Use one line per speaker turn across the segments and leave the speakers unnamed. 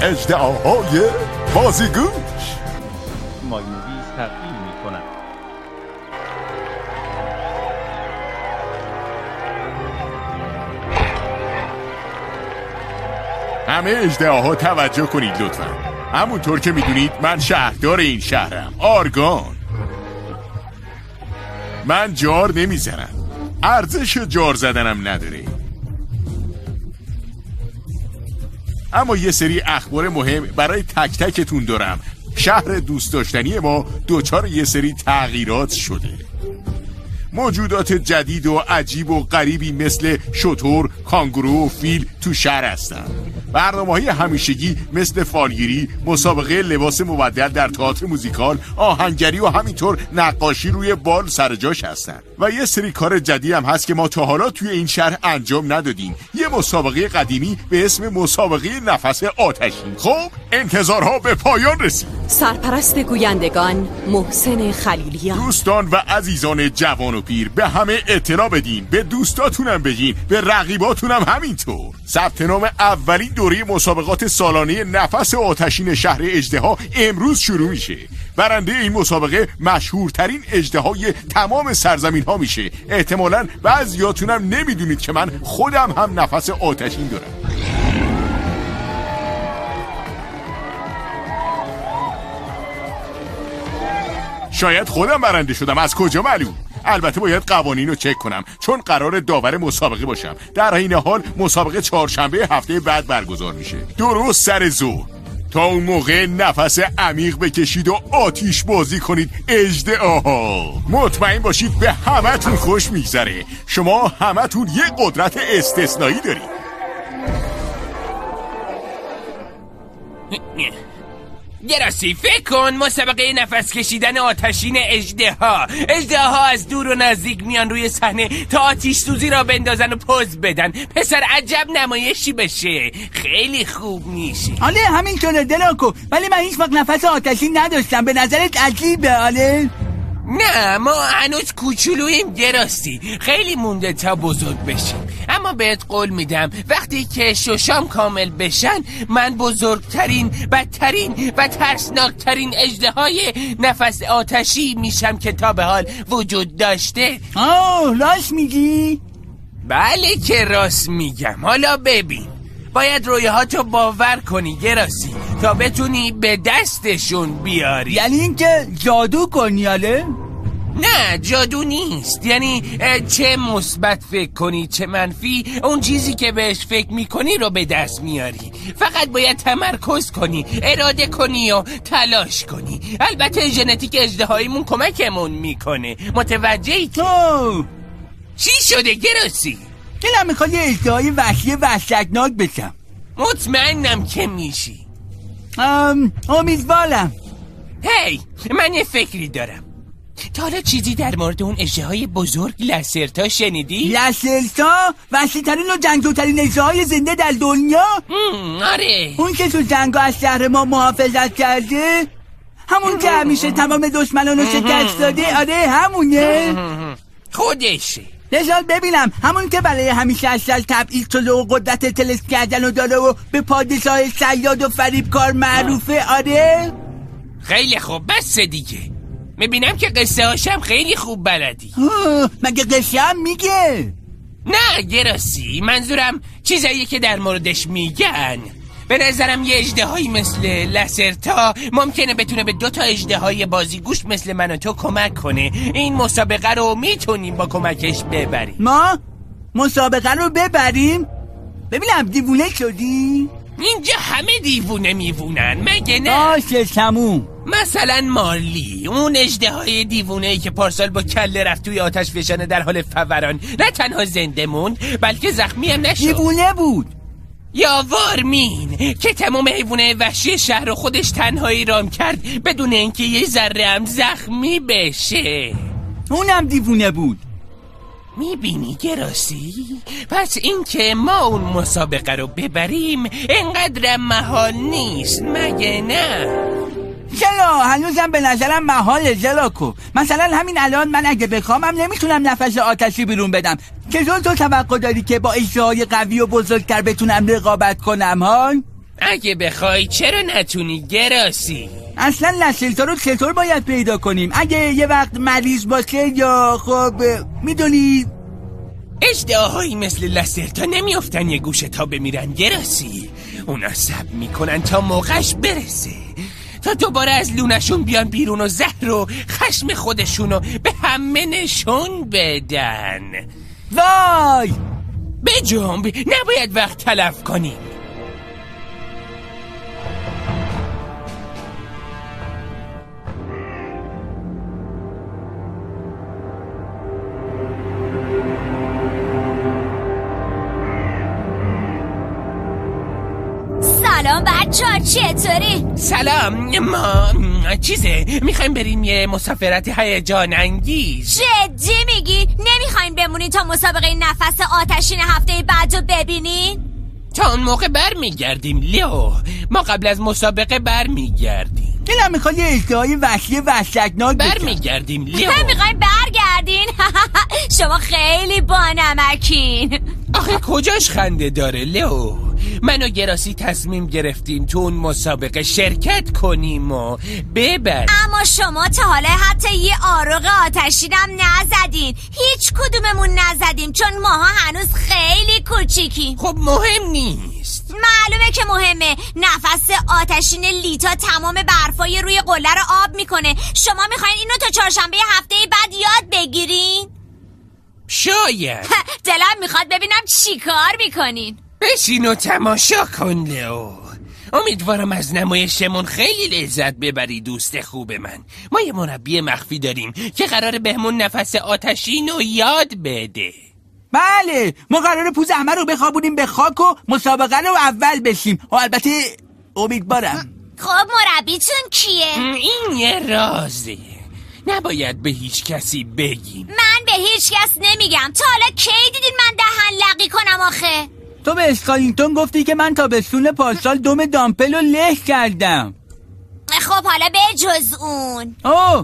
اژدهاهای بازیگوش.
مایموویز تقدیم می‌کند.
همه اژدهاها توجه کنید لطفا. همونطور که میدونید من شهردار این شهرم، آرگان. من جار نمیزنم، ارزش جار زدنم نداره. اما یه سری اخبار مهم برای تک تکتون دارم. شهر دوست داشتنی ما دوچار یه سری تغییرات شده. موجودات جدید و عجیب و غریبی مثل شتر، کانگورو و فیل تو شهر هستن. برنامه‌های همیشگی مثل فالگیری، مسابقه لباس مبدل در تئاتر موزیکال، آهنگری و همینطور نقاشی روی بال سر جاش هستن. و یه سری کار جدید هم هست که ما تا حالا توی این شهر انجام ندادیم. یه مسابقه قدیمی به اسم مسابقه نفس آتشی. خب انتظارها به پایان رسید.
سرپرست گویندگان محسن خلیلیان.
دوستان و عزیزان جوان و پیر، به همه اطلاع بدین، به دوستاتونم بگین، به رقیباتونم همینطور. ثبت نام اولین دوره مسابقات سالانه نفس آتشین شهر اژدها امروز شروع میشه. برنده این مسابقه مشهورترین اژدهای تمام سرزمین ها میشه. احتمالاً بعضیاتونم نمیدونید که من خودم هم نفس آتشین دارم. شاید خودم برنده شدم، از کجا معلوم؟ البته باید قوانین رو چک کنم چون قرار داور مسابقه باشم. در این حال مسابقه چهارشنبه هفته بعد برگزار میشه، درست سر ظهر. تا اون موقع نفس عمیق بکشید و آتیش بازی کنید اژدهاها. مطمئن باشید به همتون خوش میگذره. شما همتون یه قدرت استثنایی دارید.
گراسی فکر کن مسابقه نفس کشیدن آتشین اژدها از دور و نزدیک میان روی صحنه تا آتش سوزی را بندازن و پوز بدن. پسر عجب نمایشی بشه، خیلی خوب میشه.
آله همینطوره دلاکو، ولی من هیچ وقت نفس آتشین نداشتم. به نظرت عجیبه؟ آله
نه ما هنوز کوچولوییم گراسی، خیلی مونده تا بزرگ بشیم. اما بهت قول میدم وقتی که ششام کامل بشن من بزرگترین، بدترین و ترسناکترین اژدهای نفس آتشی میشم که تا به حال وجود داشته.
راست میگی؟
بله که راست میگم. حالا ببین، باید رویاهاتو باور کنی گراسی تا بتونی به دستشون بیاری.
یعنی اینکه جادو کنی؟ آله
نه جادو نیست، یعنی چه مثبت فکر کنی چه منفی، اون چیزی که بهش فکر میکنی رو به دست میاری. فقط باید تمرکز کنی، اراده کنی و تلاش کنی. البته ژنتیک اژدهاییمون کمکمون میکنه. متوجهی
تو؟
چی شده گراسی؟
دلم میخواد یه اژدهای وحشی وحشتناک بشم.
مطمئنم که میشی.
امیدوارم.
هی من یه فکری دارم. تا حالا چیزی در مورد اون اژدهای بزرگ لسرتا شنیدی؟
لسرتا؟ وحشی‌ترین و جنگجوترین اژدهای زنده در دنیا؟
آره،
اون که تو جنگا از شهر ما محافظت کرده، همون که همیشه تمام دشمنانو شکست داده. آره همونه،
خودشه.
نشان ببینم، همون که برای همیشه اشل تبعیض شده و قدرت تلس کردن و داره و به پادشاه صیاد و فریبکار معروفه. آره
خیلی خوب، بس دیگه. میبینم که قصه هاشم خیلی خوب بلدی.
مگه قصه هم میگه؟
نه گراسی، منظورم چیزایی که در موردش میگن. به نظرم یه اژدهایی مثل لسرتا ممکنه بتونه به 2 تا اژدهای بازیگوش مثل من و تو کمک کنه. این مسابقه رو میتونیم با کمکش ببریم.
ما مسابقه رو ببریم؟ ببینم دیوونه شدی؟
اینجا همه دیوونه میوونن مگه نه؟
باشه تموم.
مثلا مارلی، اون اژدهای دیوونه‌ای که پارسال با کله رفت توی آتش فشانه در حال فوران، نه تنها زنده موند بلکه زخمی هم نشد.
دیوونه بود.
یا وارمین که تمام حیوانات وحشی شهر رو خودش تنهایی رام کرد بدون اینکه یه ذره هم زخمی بشه.
اونم دیوونه بود.
میبینی گراسی؟ پس اینکه ما اون مسابقه رو ببریم اینقدر محال نیست مگه نه؟
چرا؟ هنوزم به نظرم محاله جلاکو. مثلا همین الان من اگه بخوامم نمیتونم نفس آتشی بیرون بدم. چطور تو توقع داری که با اژدهای قوی و بزرگتر بتونم رقابت کنم ها؟
اگه بخوای چرا نتونی گراسی؟
اصلا لسلتا رو چطور باید پیدا کنیم؟ اگه یه وقت مریض باشه یا خب میدونی؟
اژدهاهایی مثل لسلتا نمیافتن یه گوشه تا بمیرن گراسی. اونا صبر میکنن تا موقعش برسه، تا دوباره از لونشون بیان بیرون و زهر و خشم خودشونو به همه نشون بدن.
وای
بجنب، نباید وقت تلف کنیم.
سلام بچه‌ها، چطوری؟
سلام. ما میخوایم بریم یه مسافرت هیجان انگیز.
جدی میگی؟ نمیخواین بمونین تا مسابقه نفس آتشین هفته بعد رو ببینین؟
تا اون موقع برمیگردیم لیو. ما قبل از مسابقه برمیگردیم.
دلم میخواد یه اشتهای وحشی وحشتناک
برمیگردیم لیو.
میخواین برگردین؟ شما خیلی بانمکین.
آخه کجاش خنده داره لیو؟ من و گراسی تصمیم گرفتیم تو اون مسابقه شرکت کنیم و ببریم.
اما شما تا حالا حتی یه آروغ آتشینم نزدین. هیچ کدوممون نزدیم چون ماها هنوز خیلی کوچیکیم.
خب مهم نیست.
معلومه که مهمه. نفس آتشین لیتا تمام برفای روی قله رو آب میکنه. شما میخواین اینو تا چهارشنبه هفته بعد یاد بگیرین؟
شاید.
دلم میخواد ببینم چی کار میکنین.
بشین و تماشا کن لیو. امیدوارم از نمایشمون خیلی لذت ببری دوست خوب من. ما یه مربی مخفی داریم که قراره بهمون نفس آتشین رو یاد بده.
بله، ما قراره پوز همه رو بخوابونیم به خاک و مسابقه رو اول بشیم. و البته امیدوارم.
خب مربیتون کیه؟
این یه رازه، نباید به هیچ کسی بگیم.
من به هیچ کس نمیگم. تا حالا کی دیدین من دهن لقی کنم آخه؟
تو به اسکالینگتون گفتی که من تابستون پارسال دم دامپل رو له کردم.
خب حالا به جز اون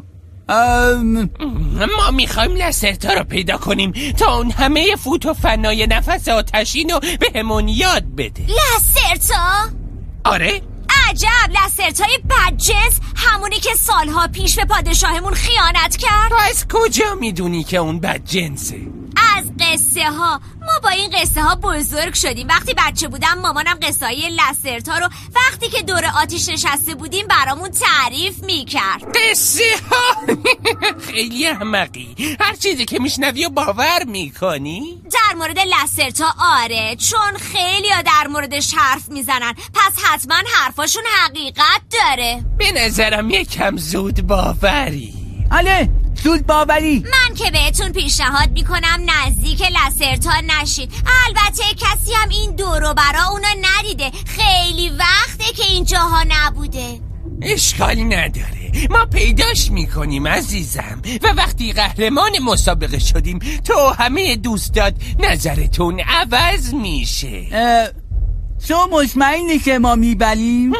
ما میخوایم لسرتا رو پیدا کنیم تا اون همه فوت و فنای نفس آتشین رو به همون یاد بده.
لسرتا؟
آره؟
عجب، لسرتای بدجنس، همونی که سالها پیش به پادشاهمون خیانت کرد.
تو از کجا میدونی که اون بدجنسه؟
از قصه ها. ما با این قصه ها بزرگ شدیم. وقتی بچه بودم مامانم قصه های لسرتا رو وقتی که دور آتیش نشسته بودیم برامون تعریف میکرد.
قصه ها؟ خیلی احمقی. هر چیزی که میشنوی و باور میکنی؟
در مورد لسرتا آره، چون خیلی ها در موردش حرف میزنن، پس حتما حرفاشون حقیقت داره.
به نظرم یکم زود باوری.
آله، زود باوری.
من که بهتون پیشنهاد میکنم نزدیک لسرتا نشید. البته کسی هم این دور و برا اونو ندیده. خیلی وقته که اینجاها نبوده.
اشکالی نداره، ما پیداش میکنیم عزیزم. و وقتی قهرمان مسابقه شدیم تو همه دوستات نظرتون عوض میشه.
شما مطمئنی که ما میبریم؟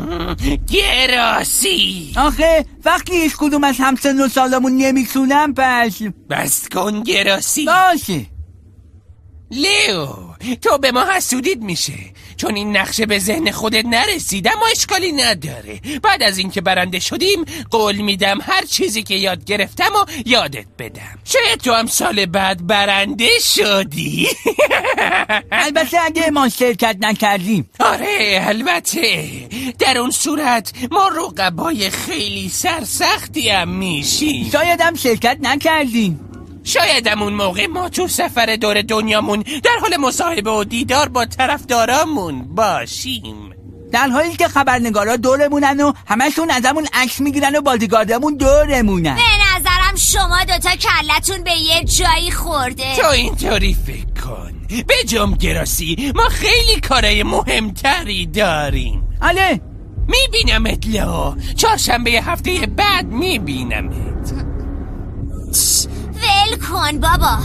گراسی
آخه وقتی هیچ کدوم از همسن و سالمون نمیتونم پس
بس کن گراسی.
باشه
لیو، تو به ما حسودید میشه چون این نقشه به ذهن خودت نرسید. اما اشکالی نداره. بعد از اینکه برنده شدیم قول میدم هر چیزی که یاد گرفتم و یادت بدم. شاید تو هم سال بعد برنده شدی.
البته اگه ما شرکت نکردیم.
آره البته، در اون صورت ما رقبای خیلی سرسختی هم میشیم.
شاید هم شرکت نکردیم.
شاید همون موقع ما تو سفر دور دنیامون در حال مصاحبه و دیدار با طرفدارامون باشیم،
در حالی که خبرنگارا دورمونن و همشون ازمون عکس میگیرن و بادیگاردمون دورمونن.
به نظرم شما دوتا کلتون به یه جایی خورده.
تو اینطوری فکر کن. بجم گراسی، ما خیلی کارای مهمتری داریم.
آله
میبینمت لو. چهارشنبه هفته بعد میبینمت.
ول کن بابا.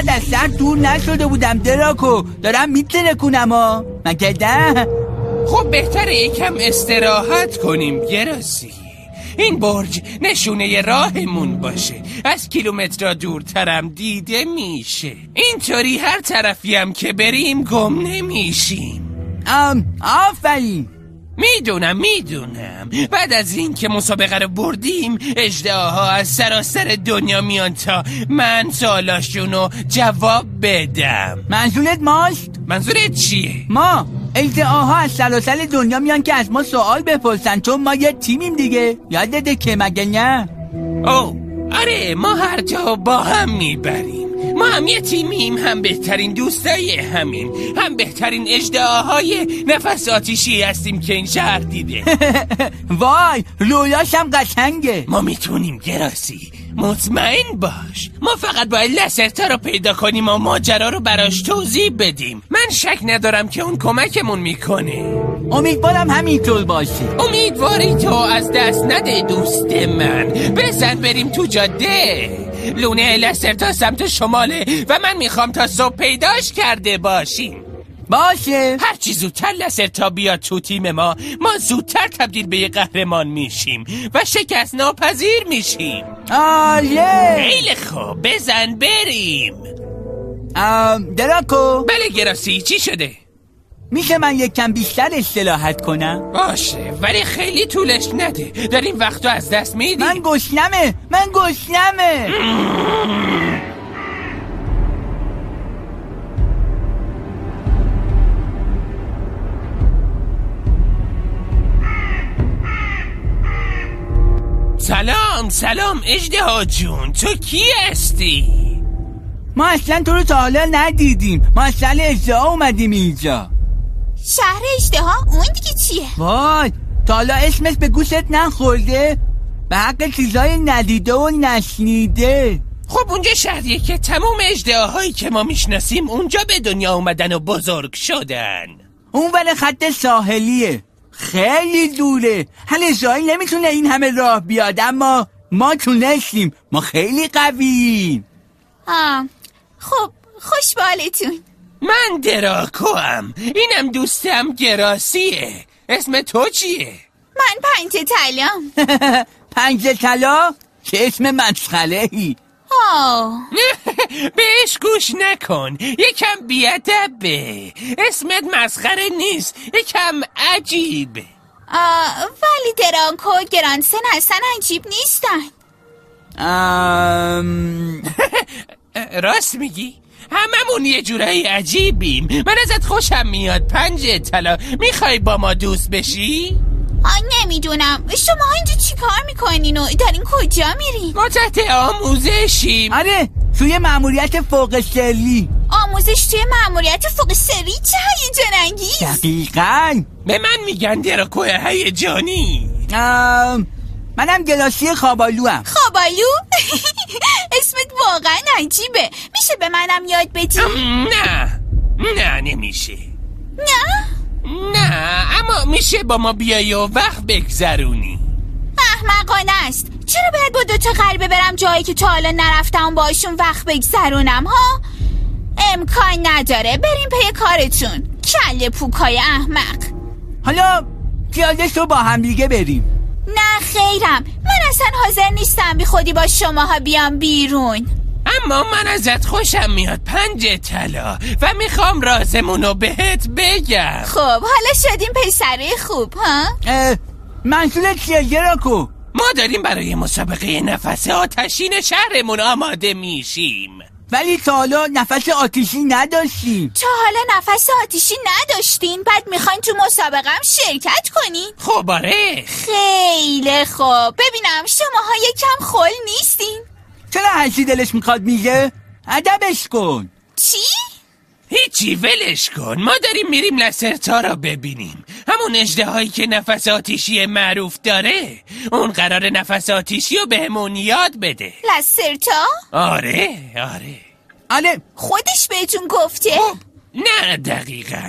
زیاد از سر دور نشده بودم دراکو. دارم میترکونم ها. مگه ده؟
خب بهتره یکم استراحت کنیم گراسی. این برج نشونه راهمون باشه. از کیلومترها دورترم دیده میشه. اینطوری هر طرفی هم که بریم گم نمیشیم.
آفرین.
میدونم. بعد از این که مسابقه رو بردیم اژدهاها از سراسر دنیا میان تا من سوالاشونو جواب بدم.
منظورت ماست؟
منظورت چیه؟
ما اژدهاها از سراسر دنیا میان که از ما سوال بپرسن، چون ما یه تیمیم دیگه. یادته که مگه نه؟
آره، ما هر جا با هم میبریم. ما هم یه تیمیم، هم بهترین دوستای همیم، هم بهترین اژدهاهای نفس آتیشی هستیم که این شهر دیده.
وای رویاش هم قشنگه.
ما میتونیم گراسی، مطمئن باش. ما فقط باید لسرتا رو پیدا کنیم و ماجرا رو براش توضیح بدیم. من شک ندارم که اون کمکمون میکنه.
امیدوارم همینطور باشه.
امیدواری تو از دست نده دوست من. بزن بریم تو جاده. لونه لسرتا سمت شماله و من میخوام تا صبح پیداش کرده باشیم.
باشه.
هرچی زودتر لسرتا بیاد تو تیم ما زودتر تبدیل به یه قهرمان میشیم و شکست ناپذیر میشیم. خیلی خوب، بزن بریم.
دراکو.
بله گراسی، چی شده؟
میشه من یک کم بیشتر استراحت کنم؟
باشه، ولی خیلی طولش نده. داریم وقتو از دست میدیم.
من گشنمه.
سلام اژدها جون، تو کی هستی؟
ما اصلا تو رو تا حالا ندیدیم. ما اصلا اژدها اومدیم اینجا.
شهر اژدها؟ اون دیگه چیه؟
وای تا حالا اسمش به گوشت نخورده؟ به حق چیزای ندیده و نشنیده.
خب اونجا شهریه که تمام اژدهاهایی که ما میشناسیم اونجا به دنیا اومدن و بزرگ شدن.
اون ور خط ساحلیه، خیلی دوره. هل اسرائیل نمیتونه این همه راه بیاد، اما ما تونستیم. ما خیلی قوییم.
خب خوش بالتون.
من دراکوام. اینم دوستم گراسیه. اسم تو چیه؟
من پنجه طلام.
پنجه طلا؟ چه اسم مسخره‌ای.
بهش گوش نکن، یکم بیادبه. اسمت مسخره نیست، یکم عجیبه.
ولی درانکو و گرانسن اصلا عجیب نیستن.
راست میگی؟ هممون یه جورایی عجیبیم. من ازت خوشم میاد پنجه طلا. میخوای با ما دوست بشی؟
نمیدونم. شما اینجا چی کار میکنین و دارین کجا میرین؟
ما تحت آموزشیم.
آره، توی مأموریت فوق سری.
آموزش توی مأموریت فوق سری؟ چه هیجان انگیز.
دقیقاً.
به من میگن دراکو هیجانی.
منم گراسی خوابالوام.
خوابالو؟ اسمت واقعا عجیبه. میشه به منم یاد بدی؟
نه نمیشه.
نه
اما میشه با ما بیایی و وقت بگذرونی.
احمقانه است. چرا باید با 2 غریبه برم جایی که تا حالا نرفتم باشون وقت بگذرونم ها؟ امکان نداره. بریم پی کارتون کله پوکای احمق.
حالا پیاده شو با هم دیگه بریم.
نه خیرم، من اصلا حاضر نیستم بی خودی با شماها بیام بیرون.
اما من ازت خوشم میاد پنجه طلا و میخوام رازمونو بهت بگم.
خب حالا شدیم پسره خوب ها؟
منظورت چیه دراکو؟
ما داریم برای مسابقه نفس آتشین شهرمون آماده میشیم.
ولی تا حالا نفس آتشی نداشتیم.
تا حالا نفس آتشی نداشتین؟ بعد میخواین تو مسابقه هم شرکت کنین؟
خب آره.
خیلی خوب. ببینم شماها یکم خل نیستین؟
چرا هرچی دلش میخواد میگه؟ ادبش کن.
چی؟
هیچی، ولش کن. ما داریم میریم لسرتا را ببینیم، همون اژدهایی که نفس آتیشی معروف داره. اون قرار نفس آتیشی رو بهمون یاد بده.
لسرتا؟
آره
خودش
بهتون گفته؟
نه دقیقاً.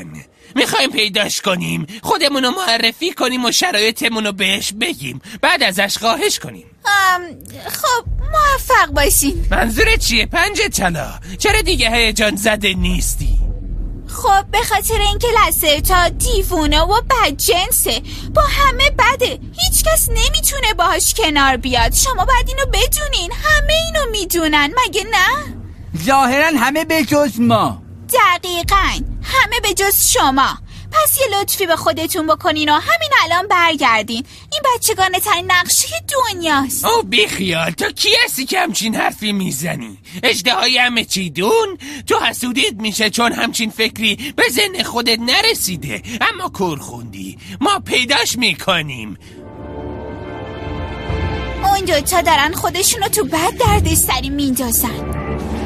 میخوایم پیداش کنیم، خودمونو معرفی کنیم و شرایطمونو بهش بگیم، بعد ازش خواهش کنیم.
خب موفق باشین.
منظورت چیه پنجه طلا؟ چرا دیگه هیجان زده نیستی؟
خب به خاطر اینکه لسرتا دیوونه و بدجنسه، با همه بده، هیچ کس نمیتونه باهاش کنار بیاد. شما باید اینو بدونین، همه اینو میدونن مگه نه؟
ظاهرا همه به جز ما.
دقیقاً همه به جز شما. پس یه لطفی به خودتون بکنین و همین الان برگردین. این بچگانه ترین نقشه دنیاست.
او بیخیال، تو کی هستی که همچین حرفی میزنی؟ اژدهای همه چیدون؟ تو حسودیت میشه چون همچین فکری به ذهن خودت نرسیده، اما کور خوندی. ما پیداش میکنیم.
اون دوتا دارن خودشونو تو بد دردسری میندازن.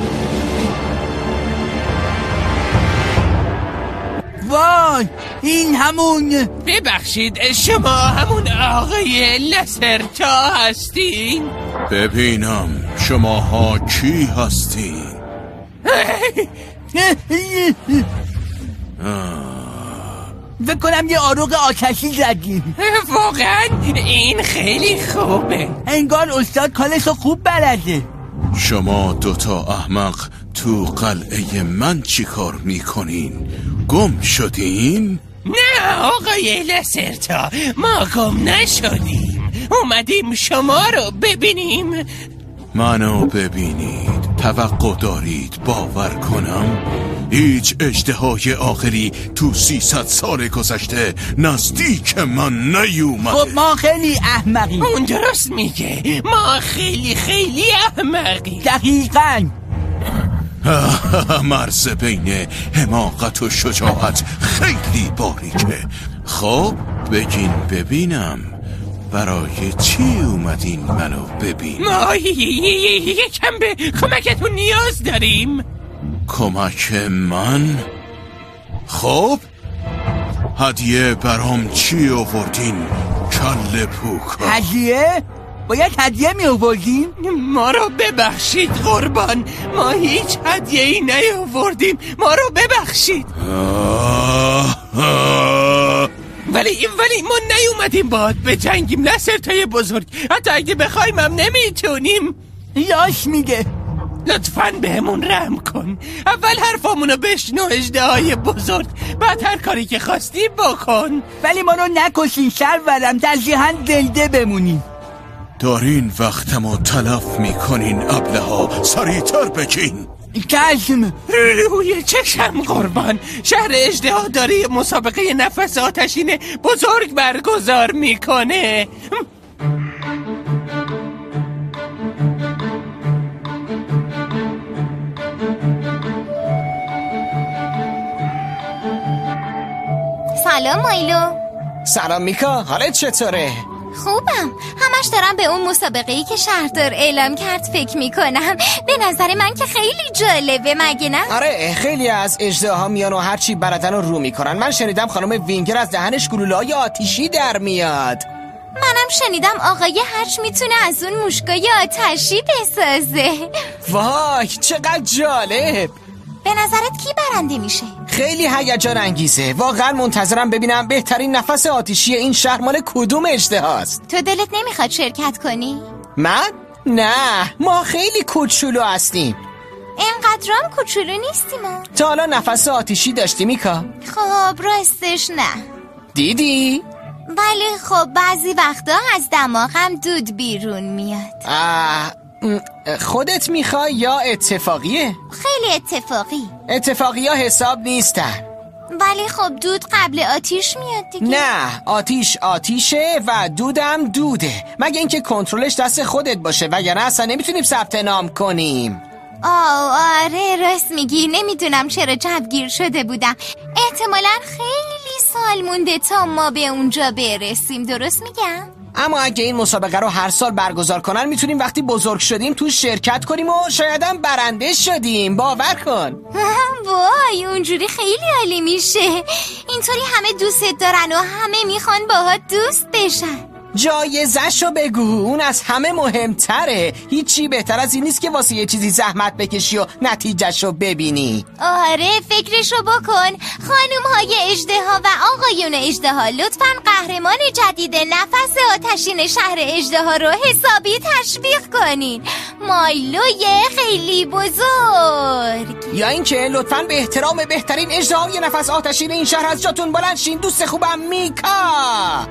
وای این همون.
ببخشید شما همون آقای لسرتا هستین؟
ببینم شماها کی هستین؟
فکر کنم یه آروغ آتشی زدیم.
واقعا این خیلی خوبه.
انگار استاد کارشو خوب بلده.
شما دوتا احمق تو قلعه من چی کار میکنین؟ گم شدین؟
نه آقای لسرتا، ما گم نشدیم، اومدیم شما رو ببینیم.
منو ببینید، توقع دارید باور کنم؟ هیچ اژدهای آخری تو 300 سال گذشته نزدیک من نیومده.
خب ما خیلی احمقیم.
اون درست میگه، ما خیلی خیلی احمقیم.
دقیقاً.
مرز بین حماقت و شجاعت خیلی باریکه. خب بگین ببینم برای چی اومدین منو ببین؟
ما یکم به کمکتون نیاز داریم.
کمک من؟ خب هدیه برام چی آوردین کله پوکا؟
هدیه؟ باید هدیه می آوردیم؟
ما رو ببخشید قربان، ما هیچ هدیه‌ای نیاوردیم، ما رو ببخشید. ولی ما نیومدیم باهات بجنگیم لسرتای بزرگ، حتی اگه بخوایم هم نمیتونیم.
یاش میگه.
لطفاً بهمون رحم کن، اول حرفامونو بشنو اژدهای بزرگ، بعد هر کاری که خواستی بکن.
ولی ما رو نکشین سرورم، ترجیحاً زنده بمونیم.
دارین وقتمو تلف میکنین ابله‌ها، سریعتر بگین.
چشم.
روی چشم قربان. شهر اژدها داره مسابقه نفس آتشین بزرگ برگزار میکنه.
سلام مایلو.
سلام میکا، حالت چطوره؟
خوبم، همش دارم به اون مسابقه‌ای که شهردار اعلام کرد فکر میکنم. به نظر من که خیلی جالبه مگه نه؟
آره خیلی از اژدها میان و هرچی بلدن رو میکنن. من شنیدم خانم وینگر از دهنش گلوله‌های آتیشی در میاد.
منم شنیدم آقای هرچ میتونه از اون موشگای آتشی بسازه.
وای چقدر جالب.
به نظرت کی برنده میشه؟
خیلی هیجان انگیزه، واقعا منتظرم ببینم بهترین نفس آتیشی این شهر مال کدوم اژدهاست.
تو دلت نمیخواد شرکت کنی؟
من؟ نه، ما خیلی کوچولو هستیم.
اینقدرام کوچولو نیستیم.
تا حالا نفس آتیشی داشتی میکا؟
خب راستش نه.
دیدی؟
ولی خب بعضی وقتا از دماغم دود بیرون میاد.
خودت میخوای یا اتفاقیه؟
خیلی اتفاقی.
اتفاقی ها حساب نیستن.
ولی خب دود قبل آتیش میاد دیگه.
نه، آتیش آتیشه و دودم دوده، مگه اینکه کنترلش دست خودت باشه، وگرنه اصلا نمیتونیم ثبت نام کنیم.
آره راست میگی، نمیدونم چرا جوگیر شده بودم. احتمالاً خیلی سال مونده تا ما به اونجا برسیم، درست میگم؟
اما اگه این مسابقه رو هر سال برگزار کنن میتونیم وقتی بزرگ شدیم تو شرکت کنیم و شایدم برنده شدیم، باور کن.
وای اونجوری خیلی عالی میشه. اینطوری همه دوستت دارن و همه میخوان باهات دوست بشن.
جایزه‌شو بگو، اون از همه مهمتره. هیچی بهتر از این نیست که واسه یه چیزی زحمت بکشی و نتیجهشو ببینی.
آره فکرشو بکن. خانوم‌های اژدها و آقایون اژدها لطفاً قهرمان جدید نفس آتشین شهر اژدها رو حسابی تشویق کنین. مایلوی خیلی بزرگ.
یا اینکه لطفاً به احترام بهترین اژدهای نفس آتشین این شهر از جاتون بلند شین. دوست خوبم میکا.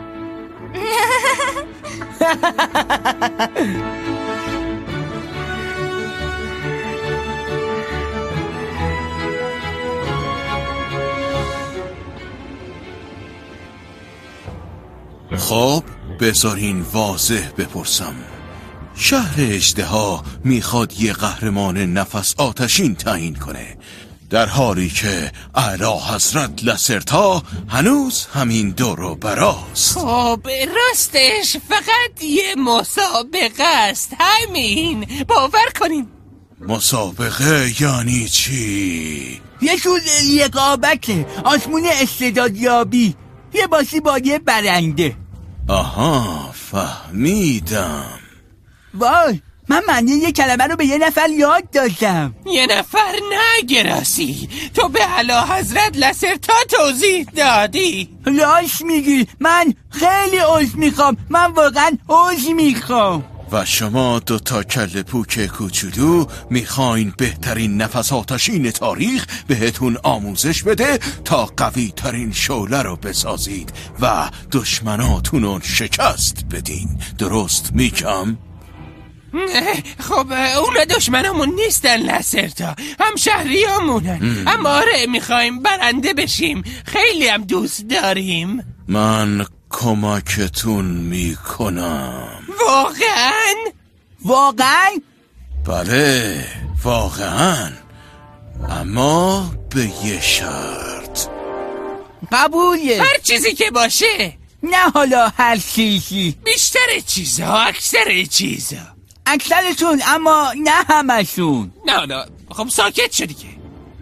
خب بذارین واضح بپرسم، شهر اژدها میخواد یه قهرمان نفس آتشین تعیین کنه، در حالی که اعلی حضرت لسرتا هنوز همین دور و براست.
خب راستش فقط یه مسابقه است، همین. باور کنین.
مسابقه یعنی چی؟
یه جور رقابته، آزمون استعدادیابی، یه بازی با یه برنده.
آها فهمیدم.
وای من معنی یه کلمه رو به یه نفر یاد دادم.
یه نفر نه گراسی، تو به اعلی حضرت لسرتا توضیح دادی.
راست میگی، من خیلی عذر میخوام، من واقعا عذر میخوام.
و شما دوتا کله پوک کوچولو میخواین بهترین نفس آتشین تاریخ بهتون آموزش بده تا قوی ترین شعله رو بسازید و دشمناتون رو شکست بدین، درست میگم؟
خب اونا دشمنمون نیستن لسرتا، هم شهریامونن. اما آره میخوایم برنده بشیم، خیلی هم دوست داریم.
من کمکتون میکنم.
واقعا؟
واقعا؟
بله واقعا، اما به یه شرط.
قبوله.
هر چیزی که باشه.
نه حالا هر چیزی،
بیشتر چیزا، اکثر چیزا.
اکثرشون اما نه همشون.
نه خب ساکت شدی که.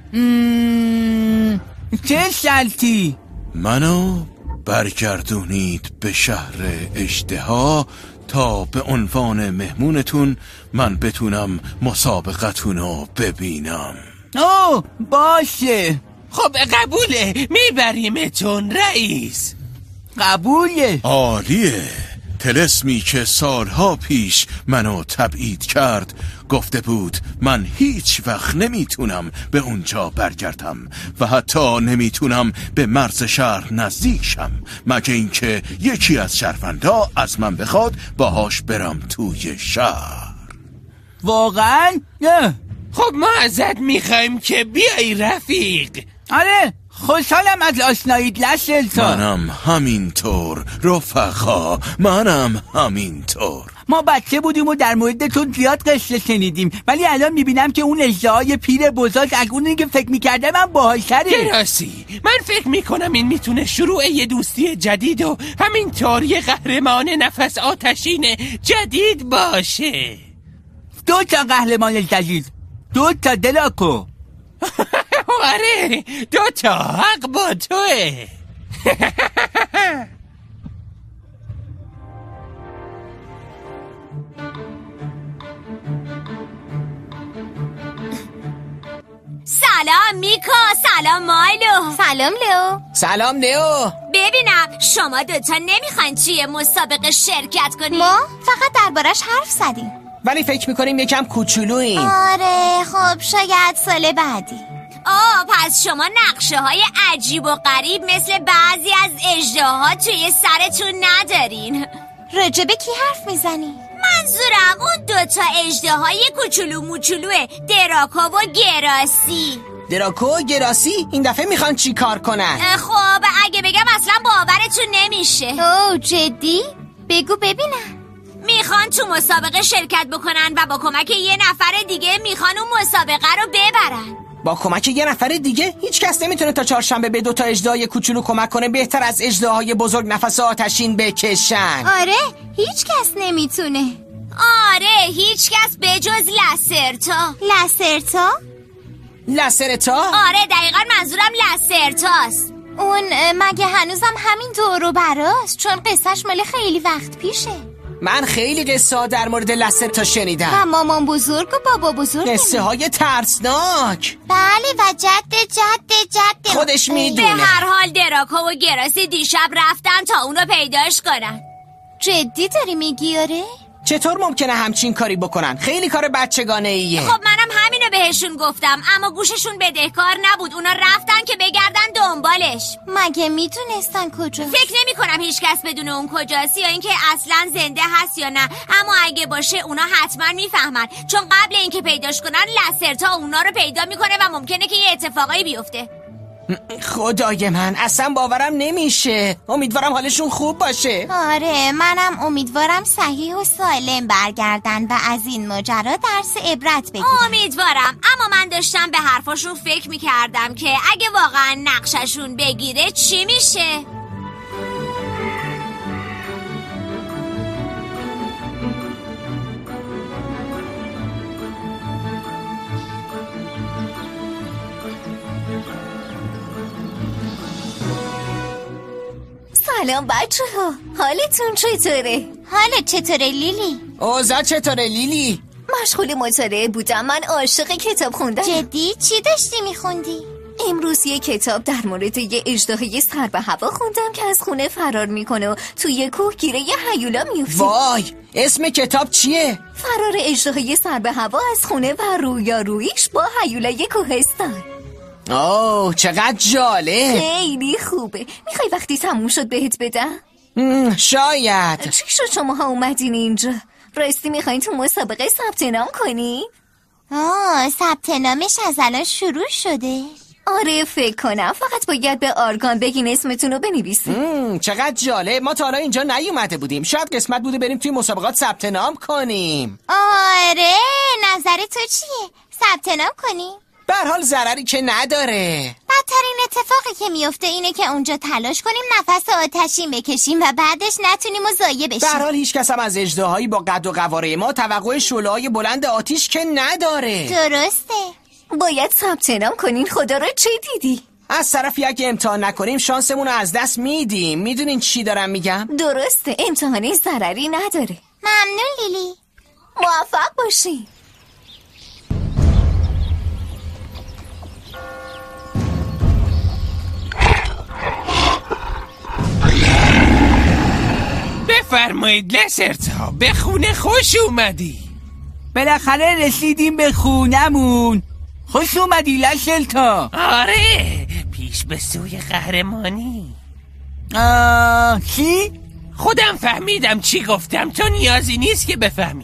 چه شرطی؟
منو برگردونید به شهر اژدها تا به عنوان مهمونتون من بتونم مسابقتون رو ببینم.
اوه باشه.
خب قبوله، میبریمتون رئیس.
قبوله.
عالیه. طلسمی که سالها پیش منو تبعید کرد گفته بود من هیچ وقت نمیتونم به اونجا برگردم و حتی نمیتونم به مرز شهر نزدیک شم مگه اینکه یکی از شهروندا از من بخواد باهاش برم توی شهر.
واقعا؟ نه.
خب ما ازت میخوایم که بیای رفیق.
آره خوشحالم از آشناییت لسرتا.
منم همینطور رفقا، منم همینطور.
ما بچه بودیم و در مورد تو زیاد قصه شنیدیم، ولی الان میبینم که اون اژدهای پیر بزرگ از اونی که فکر میکردم من باحال‌تره.
گراسی من فکر میکنم این میتونه شروع یه دوستی جدید و همینطور یه قهرمان نفس آتشین جدید باشه.
2 تا قهرمان جدید، 2 تا دلاکو.
آره 2 تا، حق با توه.
سلام میکا، سلام مایلو.
سلام لئو.
سلام لئو.
ببینم شما 2 تا نمیخواین توی مسابقه شرکت کنین؟
ما فقط دربارش حرف زدیم،
ولی فکر میکنیم یکم کوچولوییم.
آره خب شاید سال بعدی.
پس شما نقشه های عجیب و غریب مثل بعضی از اژدها توی سرتون ندارین.
راجبه کی حرف میزنی؟
منظورم اون 2 تا اژدهای کوچولو موچولوه، دراکو و گراسی.
دراکو و گراسی این دفعه میخوان چی کار کنن؟
خب اگه بگم اصلا باورتون نمیشه.
اوه جدی؟ بگو ببینم.
میخوان تو مسابقه شرکت بکنن و با کمک یه نفر دیگه میخوان اون مسابقه رو ببرن.
با کمک یه نفر دیگه؟ هیچ کس نمیتونه تا چهارشنبه به 2 تا اژدهای کوچولو کمک کنه بهتر از اژدهای بزرگ نفس آتشین بکشن.
آره هیچ کس نمیتونه.
آره هیچ کس به جز لسرتا.
لسرتا؟
لسرتا؟
آره دقیقا منظورم لسرتاست.
اون مگه هنوزم همین دور و براست؟ چون قصهش مال خیلی وقت پیشه.
من خیلی قصه در مورد لسرتا شنیدم
و مامان بزرگ و بابا بزرگ.
قصه های ترسناک.
بله و جد
خودش میدونه.
به هر حال دراکو و گراسی دیشب رفتن تا اونو پیداش کنن.
جدی داری میگی؟ آره؟
چطور ممکنه همچین کاری بکنن؟ خیلی کار بچگانه ایه.
خب منم همینو بهشون گفتم، اما گوششون بدهکار نبود. اونا رفتن که بگردن دنبالش.
مگه میدونستن کجاست؟
فکر نمی کنم هیچ کس بدونه اون کجاست یا اینکه اصلا زنده هست یا نه، اما اگه باشه اونا حتما میفهمن، چون قبل اینکه پیداش کنن لسرتا اونا رو پیدا میکنه و ممکنه که یه اتفاقایی بیفته.
خدای من اصلا باورم نمیشه. امیدوارم حالشون خوب باشه.
آره منم امیدوارم صحیح و سالم برگردن و از این ماجرا درس عبرت بگیرن.
امیدوارم، اما من داشتم به حرفاشون فکر میکردم که اگه واقعا نقششون بگیره چی میشه؟
سلام بچه ها، حالتون چطوره؟ حالت چطوره لیلی؟
اوضاع چطوره لیلی؟
مشغول مطالعه بودم، من عاشق کتاب خوندم. جدی؟ چی داشتی میخوندی؟ امروز یه کتاب در مورد یه اژدهای سر به هوا خوندم که از خونه فرار میکنه و توی کوه گیره یه هیولا میفته.
وای، اسم کتاب چیه؟
فرار اژدهای سر به هوا از خونه و رویاروییش با هیولای کوهستان.
اوه چقدر جالب.
خیلی خوبه. میخوای وقتی تموم شد بهت بدم؟
شاید.
چی شد شماها اومدین اینجا؟ راستی میخواین تو مسابقه ثبت نام کنی؟ ثبت نامش از الان شروع شده؟ آره فکر کنم فقط باید به آرگان بگین اسمتون رو بنویسین.
چقدر جالب. ما تا حالا اینجا نیومده بودیم. شاید قسمت بوده بریم توی مسابقات ثبت نام کنیم.
آره نظر تو چیه؟ ثبت نام کنیم؟
به هر حال ضرری که نداره.
بدترین اتفاقی که میفته اینه که اونجا تلاش کنیم نفس آتشین بکشیم و بعدش نتونیم و ضایع بشیم.
به هر حال هیچ کس هم از اژدهایی با قد و قواره ما توقع شعله‌های بلند آتش که نداره.
درسته. باید ثبت نام کنین. خدا رو چه دیدی؟
از طرفی اگه امتحان نکنیم شانسمون رو از دست میدیم. میدونین چی دارم میگم؟
درسته، امتحانی ضرری نداره. ممنون لیلی. موفق باشی.
بفرمایید لسرتا، به خونه خوش اومدی.
بالاخره رسیدیم به خونمون. خوش اومدی لسرتا.
آره، پیش به سوی قهرمانی.
چی؟
خودم فهمیدم چی گفتم، تو نیازی نیست که بفهمی.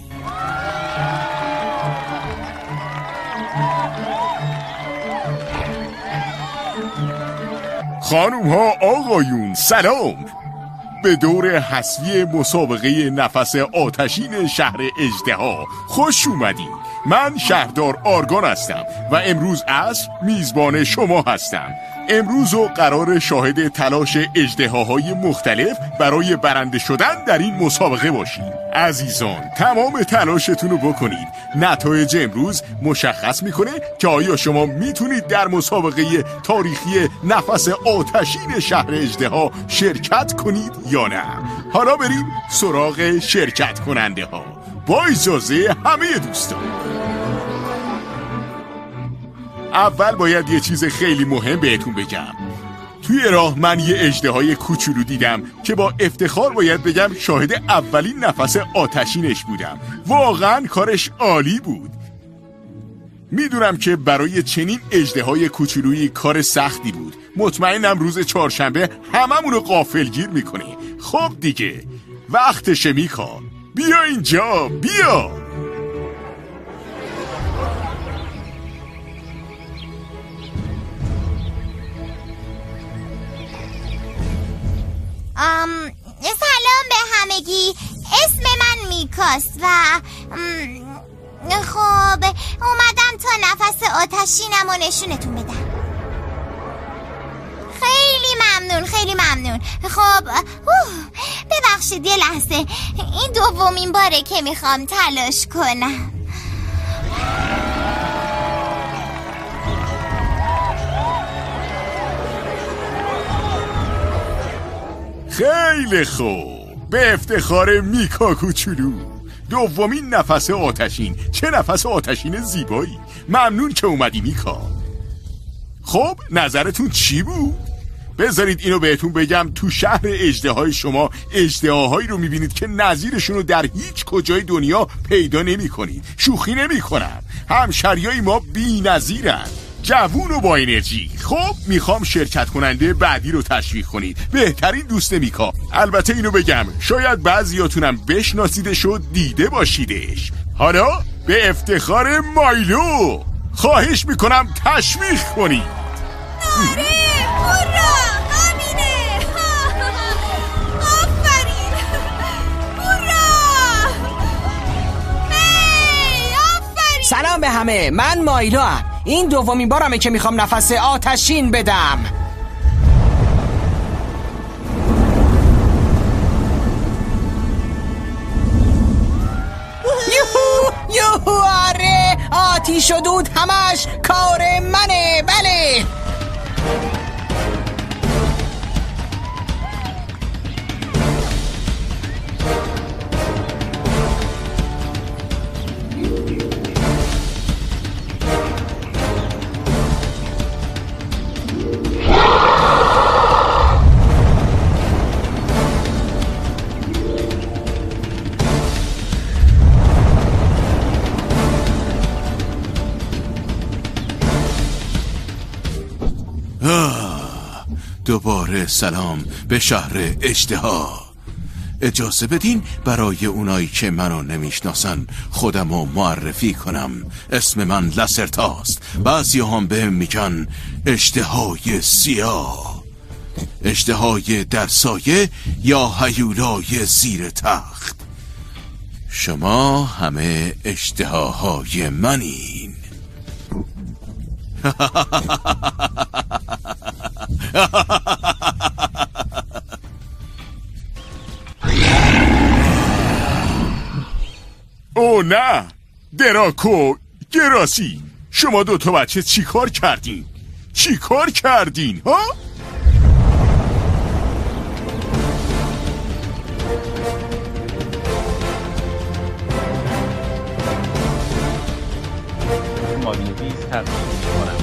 خانوم ها آقایون سلام. به دور حذفی مسابقه نفس آتشین شهر اژدها خوش اومدین. من شهردار آرگان هستم و امروز عصر میزبان شما هستم. امروز قرار شاهد تلاش اژدهاهای مختلف برای برنده شدن در این مسابقه باشید. عزیزان تمام تلاشتون رو بکنید. نتایج امروز مشخص میکنه که آیا شما میتونید در مسابقه تاریخی نفس آتشین شهر اژدها شرکت کنید یا نه. حالا بریم سراغ شرکت کننده ها. با اجازه همه دوستان. اول باید یه چیز خیلی مهم بهتون بگم. توی راه من یه اژدهای کوچولو دیدم که با افتخار باید بگم شاهد اولین نفس آتشینش بودم. واقعا کارش عالی بود. میدونم که برای چنین اژدهای کوچولویی کار سختی بود. مطمئنم روز چهارشنبه هممون رو غافلگیر میکنه. خب دیگه وقتشه میکا. بیا اینجا بیا.
سلام به همگی. اسم من میکاست و خب اومدم تا نفس آتشینم و نشونتون بدم. خیلی ممنون. خب ببخشید یه لحظه، این دومین باره که میخوام تلاش کنم.
خیلی خوب. به افتخار میکا کوچولو، دومین نفس آتشین. چه نفس آتشین زیبایی. ممنون که اومدی میکا. خب نظرتون چی بود؟ بذارید اینو بهتون بگم، تو شهر اژدهای شما اژدهاهایی رو میبینید که نظیرشون رو در هیچ کجای دنیا پیدا نمی‌کنید. شوخی نمی‌کنم، همشریای ما بی‌نظیرن، جوون و با انرژی. خب میخوام شرکت کننده بعدی رو تشویق کنید، بهترین دوست میکا. البته اینو بگم شاید بعضیاتونم بشناسیدش و دیده باشیدش. حالا به افتخار مایلو خواهش میکنم تشویق کنید.
آره هورا، همینه. آفرین، هورا، هی آفرین.
سلام به همه، من مایلو ام. این دومین بارمه که میخوام نفس آتشین بدم. یوهو آره، آتیش و دود همش کار منه. بله
دوباره سلام به شهر اژدها. اجازه بدین برای اونایی که منو نمیشناسن خودمو معرفی کنم. اسم من لسرتاست. بعضی هم بهم میگن اژدهای سیاه، اژدهای در سایه یا هیولای زیر تخت. شما همه اژدهاهای منین. او نه، دراکو، گراسی، شما دوتا بچه چی کار کردین؟ چی کار کردین ها؟
ماینویز تقدیم می‌کنم.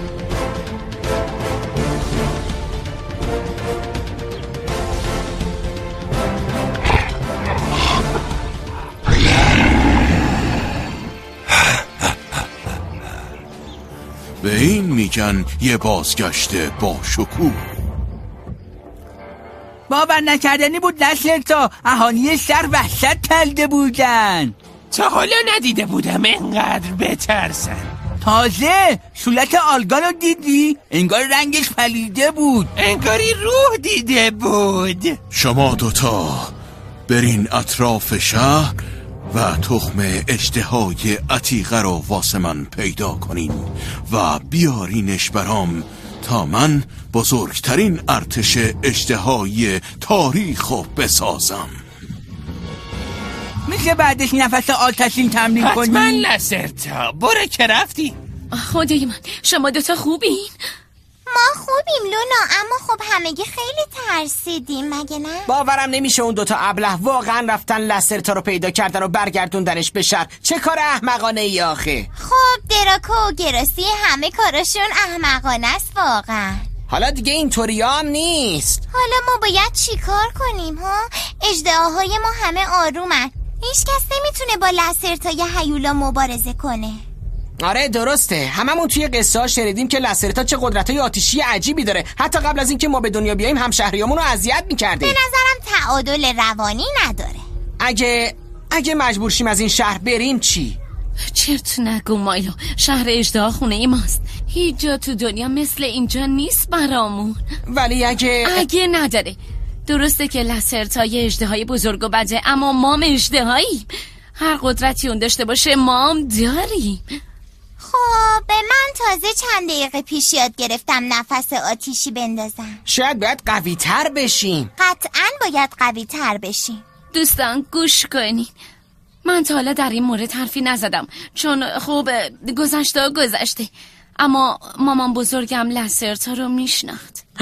به این میگن یه بازگشت با شکوه.
باور نکردنی بود لسرتا، اهالی شهر وحشت کلده بودن.
تا حالا ندیده بودم انقدر بترسن.
تازه صورت آلگا رو دیدی؟ انگار رنگش پلیده بود،
انگاری روح دیده بود.
شما دوتا برین اطراف شهر و تخم اژدهای عتیقه رو واسه من پیدا کنین و بیارینش برام تا من بزرگترین ارتش اژدهای تاریخ رو بسازم.
میشه بعدش نفس آتشین تمرین کنی؟
حتما لسرتا، برو که رفتی.
خدای من، شما دوتا خوبین؟
ما خوبیم لونا، اما خب همگی خیلی ترسیدیم مگه نه؟
باورم نمیشه اون دوتا ابله واقعا رفتن لسرتا رو پیدا کردن و برگردوندنش به شهر. چه کار احمقانه ای آخه.
خب دراکو و گراسی همه کارشون احمقانه است واقعا.
حالا دیگه اینطوری هم نیست.
حالا ما باید چی کار کنیم ها؟ اژدهاهای ما همه آرومن، هیچ کس نمیتونه با لسرتا یا هیولا مبارزه کنه.
آره درسته، هممون توی قصه ها شنیدیم که لسرتا چه قدرت‌های آتشی عجیبی داره. حتی قبل از اینکه ما به دنیا بیاییم همشهریامون رو اذیت می‌کرده.
به نظرم تعادل روانی نداره.
اگه مجبور شیم از این شهر بریم چی؟
چرت نگو مایلو، شهر اژدها خونه ماست. هیچ جا تو دنیا مثل اینجا نیست برامون.
ولی
اگه نداره. درسته که لسرتا یه اژدهای بزرگ و بده، اما ما اژدهاییم. هر قدرتی اون داشته باشه ما هم داریم.
خب به من تازه چند دقیقه پیش یاد گرفتم نفس آتیشی بندازم.
شاید باید قوی تر بشیم.
قطعاً باید قوی تر بشیم.
دوستان گوش کنین، من تا حالا در این مورد حرفی نزدم چون خب گذشته، اما مامان بزرگم لسرتا رو میشناخت.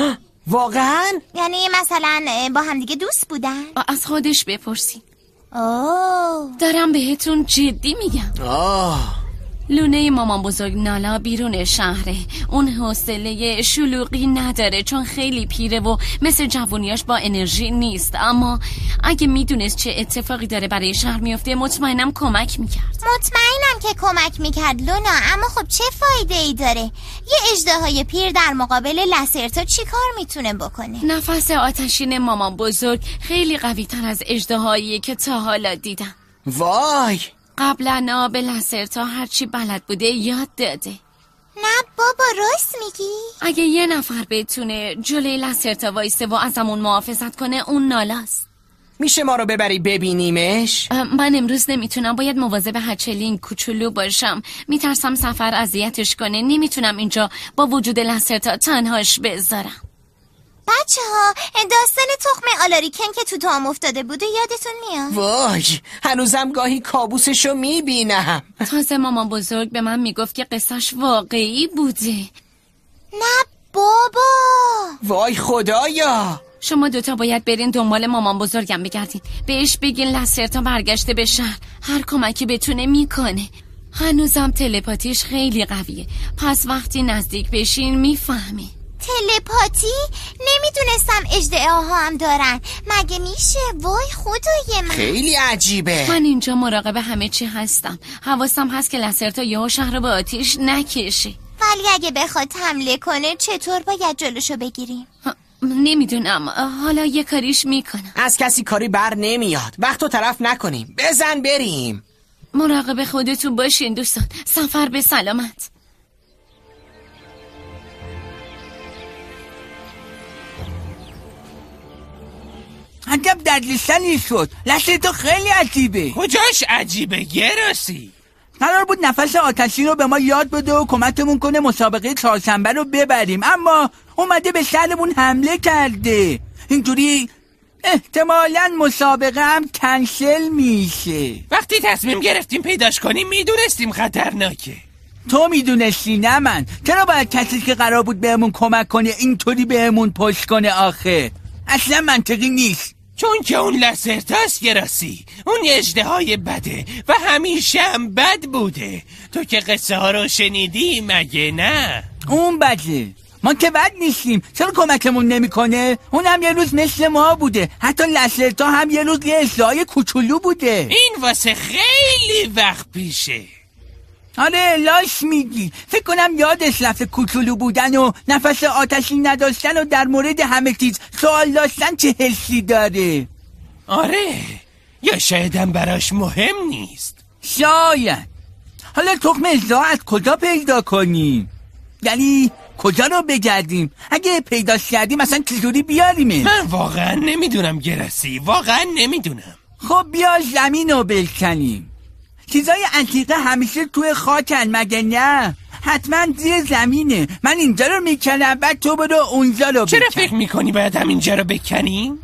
واقعا؟
یعنی مثلا با همدیگه دوست بودن؟
از خودش بپرسین.
اوه
دارم بهتون جدی میگم. لونه مامان بزرگ نالا بیرون شهره. اون حوصله شلوغی نداره چون خیلی پیره و مثل جوونیاش با انرژی نیست. اما اگه میدونست چه اتفاقی داره برای شهر میفته مطمئنم کمک میکرد.
مطمئنم که کمک میکرد لونا، اما خب چه فایده ای داره؟ یه اژدهای پیر در مقابل لسرتا چی کار میتونه بکنه؟
نفس آتشین مامان بزرگ خیلی قوی تر از اژدهاییه که تا حالا دیدم.
وای،
قبلا به لسرتا هرچی بلد بوده یاد داده.
نه بابا راست میگی؟
اگه یه نفر بتونه جلوی لسرتا وایسته و ازمون محافظت کنه اون نالاست.
میشه ما رو ببری ببینیمش؟
من امروز نمیتونم، باید مواظب هچلین کوچولو باشم. میترسم سفر اذیتش کنه. نمیتونم اینجا با وجود لسرتا تنهاش بذارم.
بچه ها داستان تخم آلاریکن که تو دام افتاده بوده یادتون میاد؟
وای، هنوزم گاهی کابوسشو میبینم.
تازه مامان بزرگ به من میگفت که قصهش واقعی بوده.
نه بابا.
وای خدایا.
شما دوتا باید برین دنبال مامان بزرگم بگردین. بهش بگین لسرتا برگشته به شهر. هر کمکی بتونه میکنه. هنوزم تلپاتیش خیلی قویه. پس وقتی نزدیک بشین میفهمه.
تلپاتی؟ نمیدونستم اژدهاها هم دارن. مگه میشه؟ وای خدای من،
خیلی عجیبه.
من اینجا مراقب همه چی هستم. حواسم هست که لسرتا یهو شهر رو به آتیش نکشه.
ولی اگه بخواد حمله کنه چطور باید جلوشو بگیریم؟
نمیدونم، حالا یه کاریش میکنم.
از کسی کاری بر نمیاد. وقتو طرف نکنیم، بزن بریم.
مراقب خودتون باشین دوستان. سفر به سلامت.
عجب دردلستنی شد. لسرتا خیلی عجیبه.
کجاش عجیبه گراسی؟
قرار بود نفس آتشین رو به ما یاد بده و کمکمون کنه مسابقه چهارشنبه رو ببریم، اما اومده به شهرمون حمله کرده. اینجوری احتمالاً مسابقه هم کنسل میشه.
وقتی تصمیم گرفتیم پیداش کنیم میدونستیم خطرناکه.
تو میدونستی نه من. چرا باید کسی که قرار بود بهمون کمک کنه اینطوری بهمون پشت کنه آخه؟ اصلا منطقی نیست.
چون که اون لسرتاست گراسی. اون اژدهای بده و همیشه هم بد بوده. تو که قصه ها رو شنیدی مگه نه؟
اون بده. ما که بد نیستیم. چرا کمکمون نمیکنه؟ اون هم یه روز مثل ما بوده. حتی لسرتا هم یه روز یه اژدهای کوچولو بوده.
این واسه خیلی وقت پیشه.
آره لاش میگی. فکر کنم یادش رفته کوچولو بودن و نفس آتشی نداشتن و در مورد همه چیز سوال داشتن چه حسی داره.
آره، یا شایدم براش مهم نیست.
شاید. حالا تخم اژدها از کجا پیدا کنیم؟ یعنی کجا رو بگردیم؟ اگه پیداش کردیم اصلا چجوری بیاریمه؟
من واقعا نمیدونم گراسی، واقعا نمیدونم.
خب بیا زمین رو بکنیم. چیزای عتیقه همیشه توی خاکن مگه نه؟ حتما زیر زمینه. من اینجا رو میکنم بعد تو برو اونجا رو بکن.
چرا فکر میکنی باید همینجا رو بکنیم؟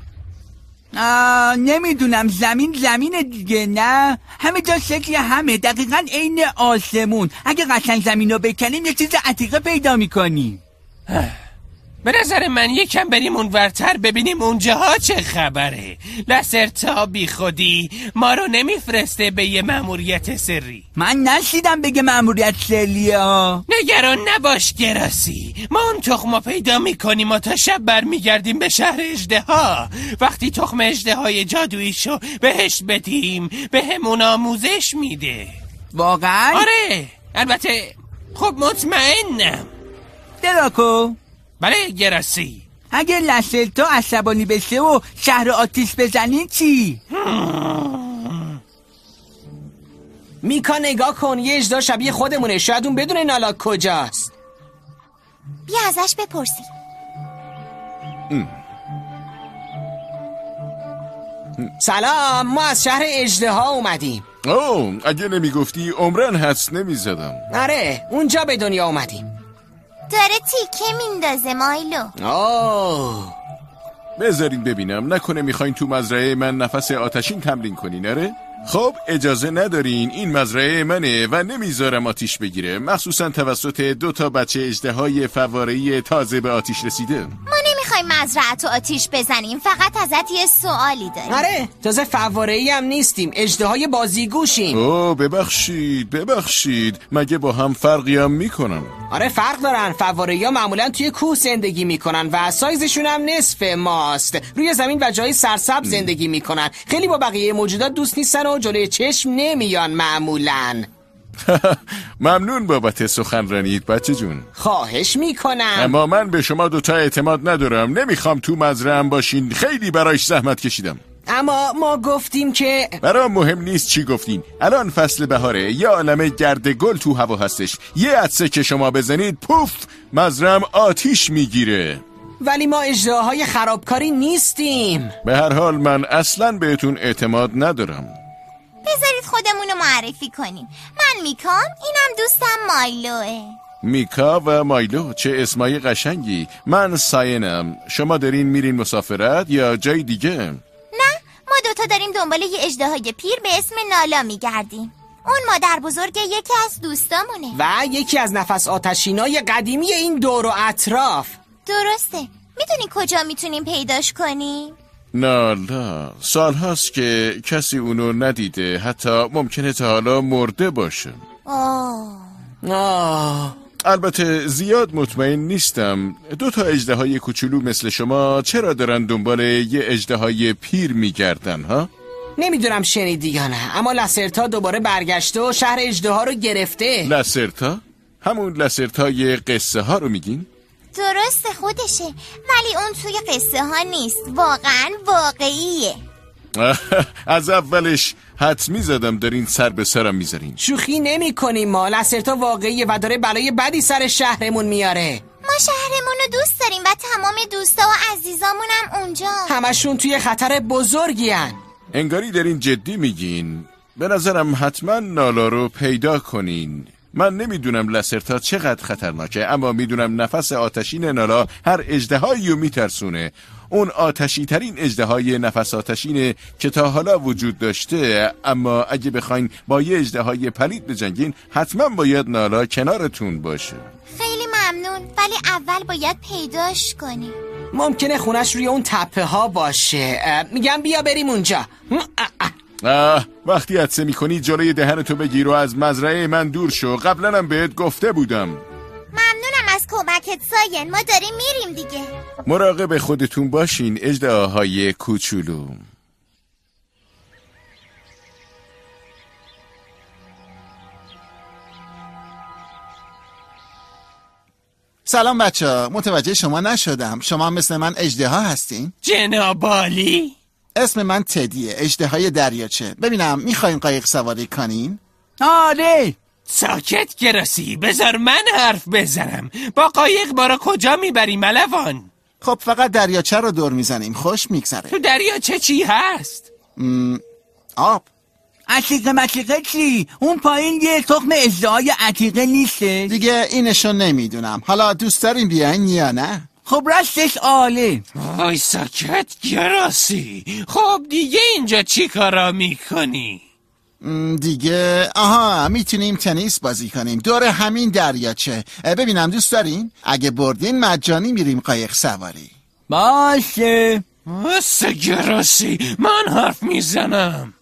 نمیدونم، زمین دیگه نه؟ همه جا شکل همه، دقیقا عین آسمون. اگه قشنگ زمین رو بکنیم یه چیز عتیقه پیدا میکنیم.
به نظر من یکم بریم اونورتر ببینیم اونجاها چه خبره. لسرتا بی خودی ما رو نمیفرسته به یه مأموریت سری.
من نشیدم بگه مأموریت سریه ها.
نگران نباش گراسی، ما اون تخمو پیدا میکنیم و تا شب برمیگردیم به شهر اژدها. وقتی تخم اژدهای جادوییشو بهش بدیم بهمون آموزش میده.
واقعا؟
آره البته خب مطمئنم.
دراکو
بله گراسی.
اگه لسرتا عصبانی بشه و شهر آتیش بزنی چی؟
میکا نگاه کن، یه اژدها شبیه خودمونه. شاید اون بدون نالا کجاست.
بیا ازش بپرسی.
سلام، ما از شهر اژدها اومدیم.
اگه نمیگفتی عمرن حدس نمیزدم.
آره اونجا به دنیا اومدیم.
داره تیکه میندازه مایلو.
بذارین ببینم، نکنه میخواین تو مزرعه من نفس آتشین تمرین کنین؟ آره؟ خب اجازه ندارین، این مزرعه منه و نمیذارم آتیش بگیره، مخصوصا توسط 2 بچه اژدهای فواره‌ای تازه به آتیش رسیده.
ما نمیخوایم مزرعه آتیش بزنیم، فقط ازت یه سوالی داریم.
آره تازه فواره‌ای هم نیستیم، اژدهای بازیگوشیم.
اوه ببخشید مگه با هم فرقی هم میکنن؟
آره فرق دارن. فواره‌ای‌ها معمولا توی کوه زندگی میکنن و سایزشون هم نصف ماست. روی زمین و جای سرسبز زندگی میکنن. خیلی با بقیه موجودات دوست نیستن و جلوی چشم نمیان معمولاً.
ممنون بابت سخنرانیت بچه جون.
خواهش میکنم.
اما من به شما دوتا اعتماد ندارم. نمیخوام تو مزرعه‌ام باشین. خیلی برایش زحمت کشیدم.
اما ما گفتیم که
برام مهم نیست چی گفتین. الان فصل بهاره، یه عالمه گرد گل تو هوا هستش. یه عطسه که شما بزنید پوف مزرعه‌ام آتیش میگیره.
ولی ما اژدهاهای خرابکاری نیستیم.
به هر حال من اصلاً بهتون اعتماد ندارم.
بذارید خودمونو معرفی کنیم. من میکام، اینم دوستم مایلوه.
میکا و مایلو، چه اسمای قشنگی. من ساینم. شما دارین میرین مسافرت یا جای دیگه؟
نه، ما دوتا داریم دنبال یه اژدهای پیر به اسم نالا میگردیم. اون مادر بزرگ یکی از دوستامونه
و یکی از نفس آتشینای قدیمی این دور و اطراف.
درسته. میدونی کجا میتونیم پیداش کنیم؟
نالا سال هاست که کسی اونو ندیده. حتی ممکنه تا حالا مرده باشه. البته زیاد مطمئن نیستم. دو تا اژدهای کوچولو مثل شما چرا دارن دنبال یه اژدهای پیر میگردن ها؟
نمیدونم شنیدی یا نه، اما لسرتا دوباره برگشته و شهر اژدها رو گرفته.
لسرتا؟ همون لسرتای قصه ها رو میگین؟
درسته خودشه، ولی اون توی قصه ها نیست. واقعا واقعیه.
از اولش حدس زدم دارین سر به سرم میذارین.
شوخی نمی کنیم. ما لسرتا واقعیه و داره بلای بدی سر شهرمون میاره.
ما شهرمون رو دوست داریم و تمام دوستا و عزیزامون هم اونجا.
همشون توی خطر بزرگی هن.
انگاری دارین جدی میگین. به نظرم حتما نالا رو پیدا کنین. من نمیدونم لسرتا چقدر خطرناکه، اما میدونم نفس آتشین نالا هر اژدهایی رو میترسونه. اون آتشی ترین اژدهای نفس آتشینه که تا حالا وجود داشته. اما اگه بخواین با یه اژدهای پلید بجنگین، حتما باید نالا کنارتون باشه.
خیلی ممنون، ولی اول باید پیداش کنیم.
ممکنه خونش روی اون تپه ها باشه. میگم بیا بریم اونجا.
وقتی عطسه میکنی جلوی دهنتو بگیر و از مزرعه من دور شو. قبلا هم بهت گفته بودم.
ممنونم از کمکت ساین. ما داریم میریم دیگه.
مراقب خودتون باشین اژدهاهای کوچولو.
سلام بچه‌ها، متوجه شما نشدم. شما مثل من اژدها هستین؟
جناب عالی.
اسم من تدیه، اژدهای دریاچه. ببینم میخواین قایق سواری کنین؟
آره.
ساکت گراسی، بذار من حرف بزنم. با قایق ما را کجا میبری ملوان؟
خب فقط دریاچه رو دور میزنیم، خوش میگذره.
تو دریاچه چی هست؟
آب.
عتیقه چی؟ اون پایین یه تخم اژدهای عتیقه نیسته؟
دیگه اینشو نمیدونم. حالا دوست دارین بیاین یا نه؟
خب راستش عالی.
وای ساکت گراسی. خب دیگه اینجا چی کارا میکنی؟
دیگه میتونیم تنیس بازی کنیم دور همین دریاچه. ببینم دوست دارین؟ اگه بردین مجانی میریم قایق سواری.
باشه.
واسه گراسی من حرف میزنم.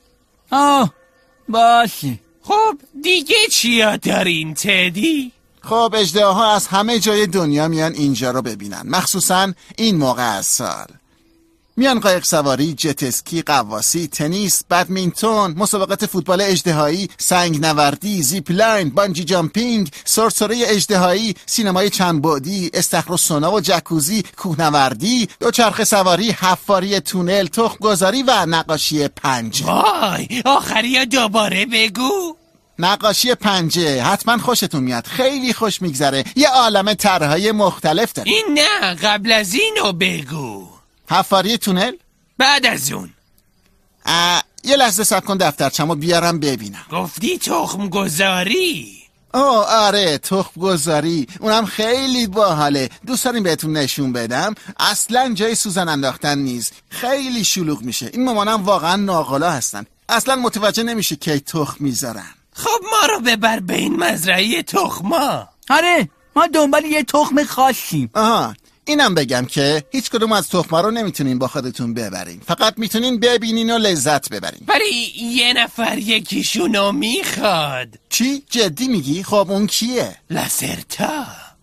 باشه.
خب دیگه چیا دارین تدی؟
خب اژدهاها از همه جای دنیا میان اینجا رو ببینن، مخصوصا این موقع از سال. میان قایق سواری، جت اسکی، غواصی، تنیس، بدمینتون، مسابقات فوتبال اژدهایی، سنگ نوردی، زیپ لاین، بانجی جامپینگ، سرسره اژدهایی، سینمای چند بعدی، استخر و سونا و جکوزی، کوهنوردی، دوچرخه سواری، حفاری تونل، تخم گذاری و نقاشی پنجه.
وای آخریا دوباره بگو.
نقاشی پنجه حتما خوشتون میاد، خیلی خوش میگذره. یه عالمه طرحهای مختلف داره.
این نه، قبل از اینو بگو.
حفاری تونل؟
بعد از اون
یه لحظه صبر کن دفترچمو بیارم ببینم.
گفتی تخم گذاری؟
آره تخم گذاری، اونم خیلی باحاله. دوست داریم بهتون نشون بدم. اصلا جای سوزن انداختن نیست، خیلی شلوغ میشه. این مامانم واقعا ناقلا هستن، اصلا متوجه نمیشه کی تخم میذارن.
خب ما رو ببر به این مزرعه تخما.
آره ما دنبال یه تخم خاصیم.
اینم بگم که هیچ کدوم از تخما رو نمیتونین با خودتون ببرین، فقط میتونین ببینین و لذت ببرین.
ولی یه نفر یکیشونو میخواد.
چی؟ جدی میگی؟ خب اون کیه؟
لاسرتا.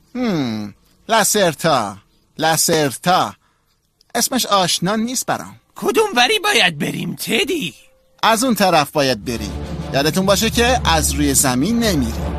لاسرتا اسمش آشنا نیست برام.
کدوم وری باید بریم تدی؟
از اون طرف باید بریم. یادتون باشه که از روی زمین نمیریم.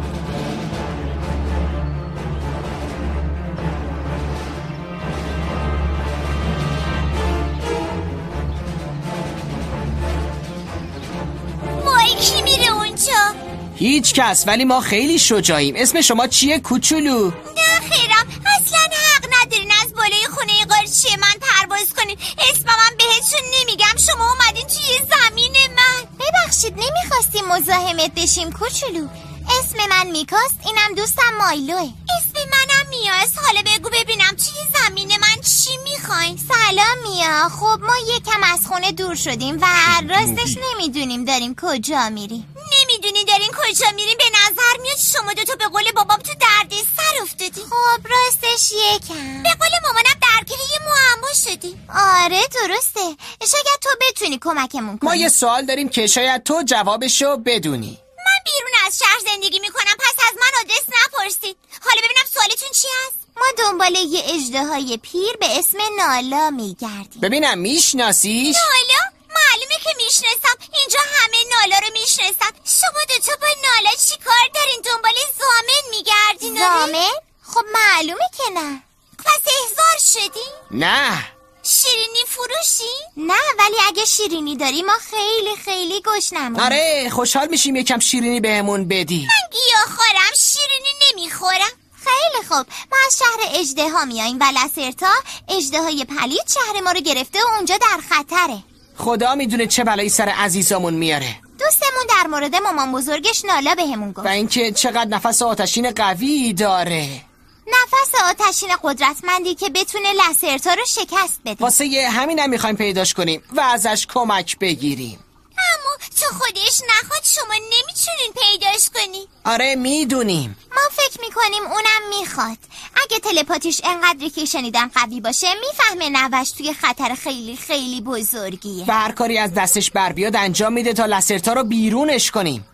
کی میره اونجا؟
هیچ کس، ولی ما خیلی شجاعیم. اسم شما چیه کوچولو؟
نه خیرم، اصلا حق ندارین از بالای خونه قارچی من پرواز کنین. اسمم بهتون نمیگم، شما اومدین توی زمین من.
ببخشید نمیخواستیم مزاحمت بشیم کوچولو. اسم من میکاست، اینم دوستم مایلوه.
اسم منم میاست. حالا بگو ببینم توی زمین من چی میخواین؟
سلام میا. خب ما یکم از خونه دور شدیم و راستش نمیدونیم داریم کجا میریم.
نمیدونی دارین کجا میریم؟ به نظر میاد شما دوتا به قول بابام تو دردسر افتادی.
خب راستش یکم.
به قول مامانم درگیر یه معما شدی.
آره درسته. شاید تو بتونی کمکمون کنی.
ما یه سوال داریم که شاید تو جوابشو بدونی.
من بیرون از شهر زندگی میکنم، پس از من آدرس نپرسید. حالا ببینم سوالتون چی هست؟
ما دنبال یه اژدهای پیر به اسم نالا میگردیم.
ببینم میشناسیش؟
نالا؟ معلومه که میشناسم، اینجا همه نالا رو میشناسم. شما دوتا با نالا چی کار دارین؟ دنبال ضامن میگردین؟
ضامن؟ خب معلومه که نه.
پس احضار شدی؟
نه.
شیرینی فروشی؟
نه، ولی اگه شیرینی داری ما خیلی خیلی گشنمون.
آره خوشحال میشیم یکم شیرینی بهمون بدی.
من گیاهخوارم، شیرینی نمیخورم.
خیلی خوب، ما از شهر اژدها میاییم و لاسرتا اژدهای پلید شهر ما رو گرفته و اونجا در خطره.
خدا میدونه چه بلایی سر عزیزامون میاره.
دوستمون در مورد مامان بزرگش نالا بهمون گفت.
و اینکه چقدر نفس آتشین قوی داره.
نفس آتشین قدرتمندی که بتونه لاسرتا رو شکست بده.
واسه همینم میخوایم پیداش کنیم و ازش کمک بگیریم.
اما تو خودش نخواد شما نمیتونین پیداش کنی.
آره میدونیم.
ما فکر میکنیم اونم میخواد. اگه تلپاتیش انقدری که شنیدم قوی باشه میفهمه نوش توی خطر خیلی خیلی بزرگیه
و هر کاری از دستش بر بیاد انجام میده تا لاسرتا رو بیرونش کنیم.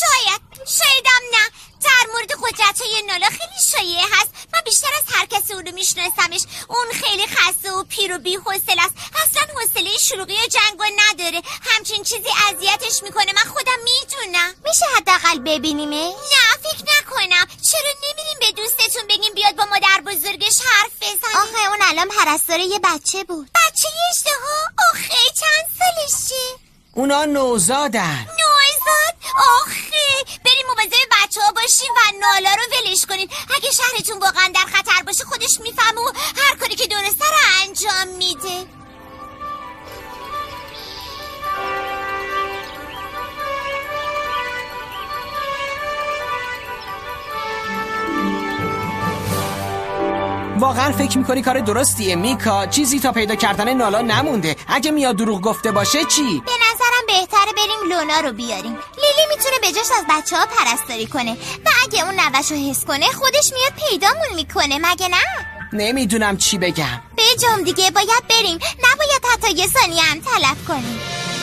شایدم نه. در مورد قدرت‌های نالا خیلی شایعه هست. من بیشتر از هر کسی اون رو میشناسمش. اون خیلی خسته و پیر و بی‌حوصله است. اصلا حوصله شلوغی و جنگو نداره. همچین چیزی اذیتش میکنه. من خودم میدونم.
میشه حداقل ببینیمه؟
نه فکر نکنم. چرا نمیریم به دوستتون بگیم بیاد با مادر بزرگش حرف بزنیم؟
آخه اون الان پرستار یه بچه بود.
بچه اژدها؟ آخه چند سالشه؟
اونا نوزادن.
نوزاد؟ آخه بریم مواظب بچه ها باشیم و نالا رو ولش کنیم. اگه شهرتون واقعا در خطر باشه خودش میفهمه و هر کاری که درسته رو انجام میده.
واقعا فکر میکنی کار درستیه میکا؟ چیزی تا پیدا کردن نالا نمونده. اگه میاد دروغ گفته باشه چی؟
به نظرم بهتره بریم لونا رو بیاریم. لیلی میتونه به جاش از بچه ها پرستاری کنه و اگه اون نوش رو حس کنه خودش میاد پیدامون میکنه، مگه نه؟
نمیدونم چی بگم.
بجام دیگه، باید بریم. نباید حتی یه ثانیه هم تلف کنیم.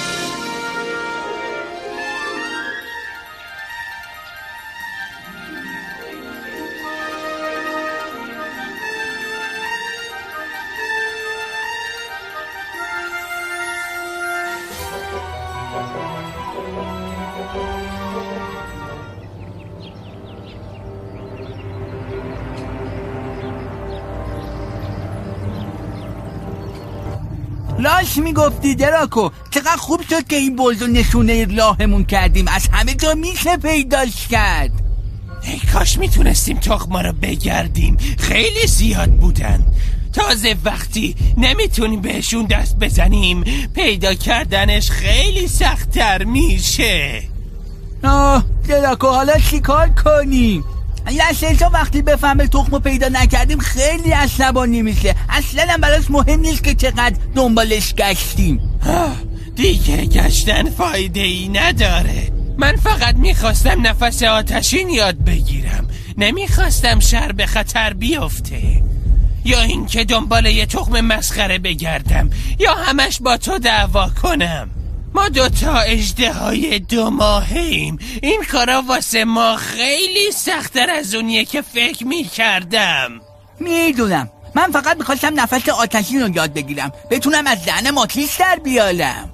لاش میگفتی دراکو، چقدر خوب شد که این بلد و نشونه راهمون کردیم. از همه جا میشه پیداش کرد.
ای کاش میتونستیم تخما رو بگردیم. خیلی زیاد بودن. تازه وقتی نمیتونیم بهشون دست بزنیم پیدا کردنش خیلی سخت‌تر میشه.
دراکو حالا چی کار کنیم؟ لاسرتا وقتی بفهمه تخمو پیدا نکردیم خیلی عصبانی میشه. اصلا هم براش مهم نیست که چقدر دنبالش گشتیم.
دیگه گشتن فایده ای نداره. من فقط میخواستم نفس آتشین یاد بگیرم. نمیخواستم شهر به خطر بیفته. یا اینکه دنبال یه تخم مسخره بگردم یا همش با تو دعوا کنم. ما 2 اژدهای 2 ماهه‌ایم. این کارا واسه ما خیلی سخت‌تر از اونیه که فکر می‌کردم.
میدونم، من فقط میخواستم نفس آتشین رو یاد بگیرم، بتونم از ذهنم آتیش در بیارم.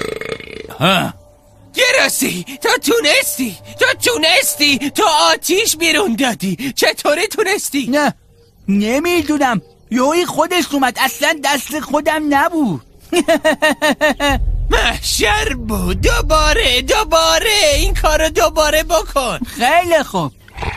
گراسی، تو تونستی، تو آتیش بیرون دادی. چطوری تونستی؟
نه، نمیدونم، یهویی خودش اومد، اصلا دست خودم نبود.
محشر بود. دوباره این کارو دوباره بکن.
خیلی خوب.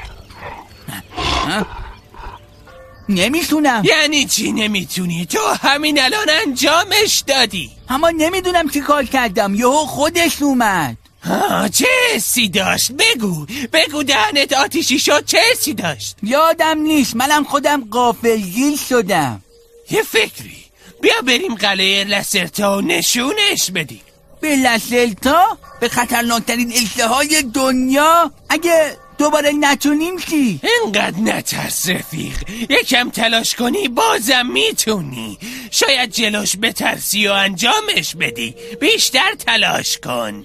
نمیتونم.
یعنی چی نمیتونی؟ تو همین الان انجامش دادی.
اما نمیدونم چی کار کردم، یهو خودش اومد.
چه حسی داشت؟ بگو دهنت آتیشی شد. چه حسی داشت؟
یادم نیست، منم خودم غافلگیر شدم.
یه فکری، بیا بریم قلعه لسرتا و نشونش بدیم.
به لسرتا؟ به خطرناکترین اژدهای دنیا؟ اگه دوباره نتونیم چی؟
اینقدر نترس رفیق، یکم تلاش کنی بازم میتونی. شاید جلوش بترسی و انجامش بدی. بیشتر تلاش کن.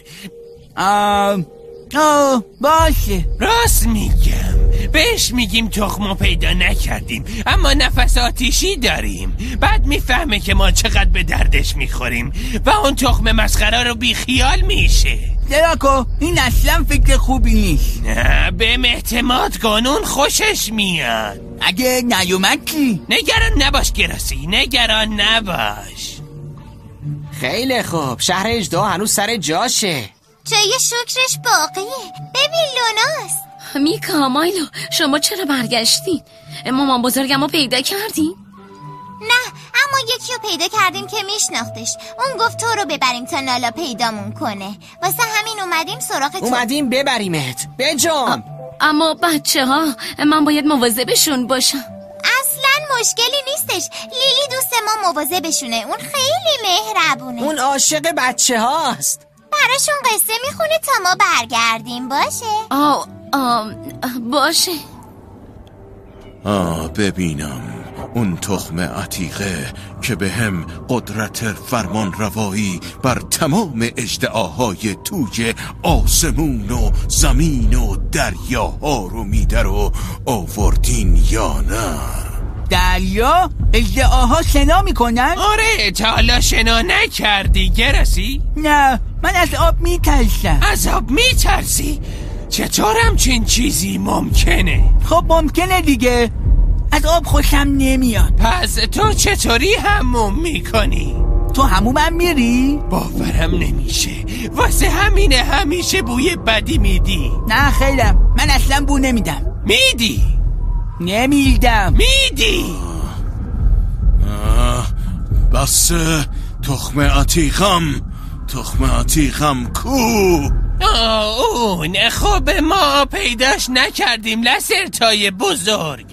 باشه.
راست میگم، بهش میگیم تخمو پیدا نکردیم اما نفس آتیشی داریم. بعد میفهمه که ما چقدر به دردش میخوریم و اون تخم مسخره رو بیخیال میشه.
دراکو، این اصلا فکر خوبی نیست.
نه، بهم اعتماد کن، اون خوشش میاد.
اگه نیومد کی؟
نگران نباش گراسی، نگران نباش.
خیلی خوب، شهر اژدها هنوز سر جاشه.
جای شکرش باقیه. ببین لوناست.
میکا، مایلو، شما چرا برگشتین؟ مامان بزرگم رو پیدا کردین؟
نه، اما یکی رو پیدا کردیم که میشناختش. اون گفت تو رو ببریم تا نالا پیدامون کنه. واسه همین اومدیم سراغ تو.
اومدیم ببریمت. بجام.
اما بچه ها، من باید مواظبشون باشم.
اصلا مشکلی نیستش. لیلی دوست ما مواظبشونه. اون خیلی مهربونه.
اون عاشق بچه هاست.
براشون قصه میخونه تا ما برگردیم. باشه؟
باشه.
ببینم اون تخم عتیقه که به هم قدرت فرمان روایی بر تمام اژدهاهای توی آسمون و زمین و دریاها رو میده رو آوردین یا نه؟
دریا؟ اژدهاها شنا میکنن؟
آره، تا حالا شنا نکردی گراسی؟
نه، من از آب میترسم.
از آب میترسی؟ چطور همچین چیزی ممکنه؟
خب ممکنه دیگه، از آب خوشم نمیاد.
پس تو چطوری حموم میکنی؟
تو حمومم میری؟
باورم نمیشه، واسه همینه همیشه بوی بدی میدی.
نه خیلم، من اصلا بو نمیدم.
میدی؟
نمیدم.
میدی؟
بس تخم عتیقم کو؟
اون خب ما پیداش نکردیم لسرتای بزرگ.